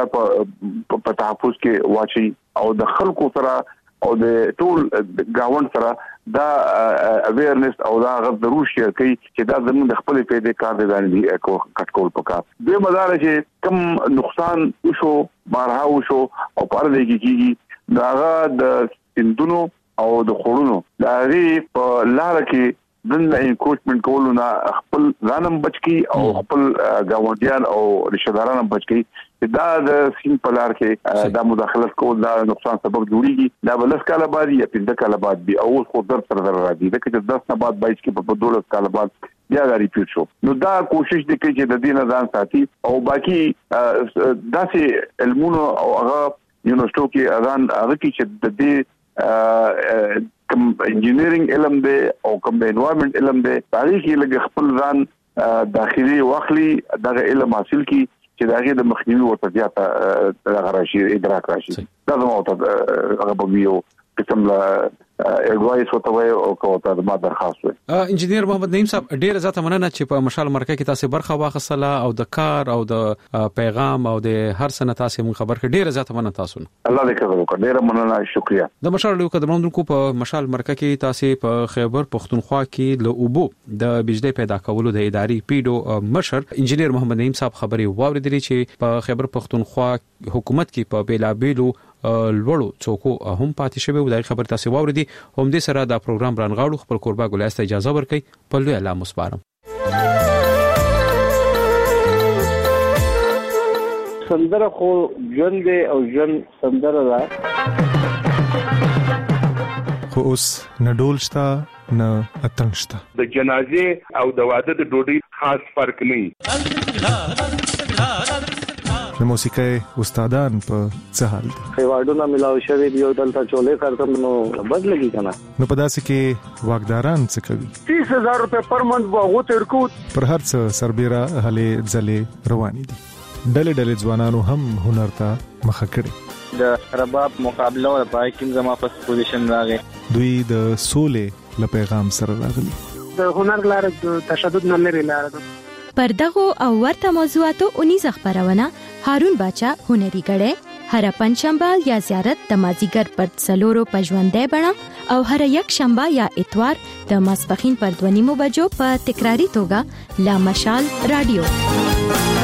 Speaker 24: تحفظ کې واچي او د خلکو سره او د ټول گاوند سره دا اویرنس او دا غو ضرور شي چې دا زموږ د خپل پیدا کار دي باندې کټکول پکار. دوی مدار چې کم نقصان وشو بارها وشو او پر دې کېږي دا د سندونو او د خورونو دا ری په لار کې دنه انکوچمنت کولو نه خپل ځانم بچکی او خپل گاونډیان او رشتہ داران بچکی دا د سین په لار کې دا مداخلت کول دا نقصان سبب جوړیږي. دا بلس کاله بعد یا پنځه کاله بعد به او خو در تر در راځي دا چې دس نه بعد بایس کې په دولس کاله بعد بیا دا ریپیټ شو. نو دا کوشش دي چې د دې نه ځان ساتي او باقي داسې علمونو او هغه یونیورسيټو کې اذان هغه کې چې د دې کوم انجینرینګ علم دی او کوم انوایرنمنت علم دی تاریخي لګ خپل ځان داخلي واخلي دغه علم حاصل کی چې دغه د مخنیوي ورته زیاته غراشي ادراک راشي. دا زموږ ته هغه به یو قسم لا اډوایس وته وي او کوته ما درخواست وي.
Speaker 8: انجنیر محمد نعیم صاحب ډیر زیاته مننه چې په مشال مرکه کې تاسو برخه واخصله او د کار او د پیغام او د هر سنه تاسو مون خبر کړ. ډیر زیاته مننه تاسو.
Speaker 24: الله دې کوي وکړه. ډیر مننه شکریا.
Speaker 8: د مشال له قدمونکو په مشال مرکه کې تاسو په خیبر پختونخوا کې له اوبو د بجلی پیدا کولو د ادارې پیډو مشر انجنیر محمد نعیم صاحب خبري واوریدلې چې په خیبر پختونخوا حکومت کې په بیلابیلو لوړو څوکو هم پاتې شوی و. دا خبر تاسو واوریدي. هم دې سره دا پروګرام رانغاړو. خپل قربا ګلاسته اجازه ورکړي. په لوی الله مسپارم.
Speaker 9: سندره خو ژوند او ژوند سندره ده.
Speaker 1: خو اوس نه ډول شته نه اتنګ شته.
Speaker 24: د جنازې او د واده د ډوډۍ خاص فرق نه.
Speaker 1: د موسیقۍ استادان په څه حال دي؟
Speaker 9: ایوارډونه ملاو شوی دی او دلته چولې کارته نو بد لګی کنه.
Speaker 1: نو په داسې کې واګداران څه کوي؟
Speaker 24: تیس هزار روپے پر منټ وغو ترکو.
Speaker 1: پر هر څه سربېره هلې ځلې روانې دي. ډلې ډلې ځوانانو هم هنر ته مخه کړي.
Speaker 6: د رباب مقابله او پای کې زما فرست پوزیشن راغی.
Speaker 1: دوی د سولې له پیغام سره راغلي.
Speaker 10: د هنر لاره د تشدد نه لري لاره ده.
Speaker 5: پر دغه او ورته موضوعاتو اونیزه خبرونه هارون باچا هنري غړې هر پنځشنبه یا زیارت د مازیګر پر څلورو پژوندې بڼه او هر یک شنبه یا اتوار د ماسپخین پر دوه نیمو بجو په تکراری توګه لا مشال رادیو.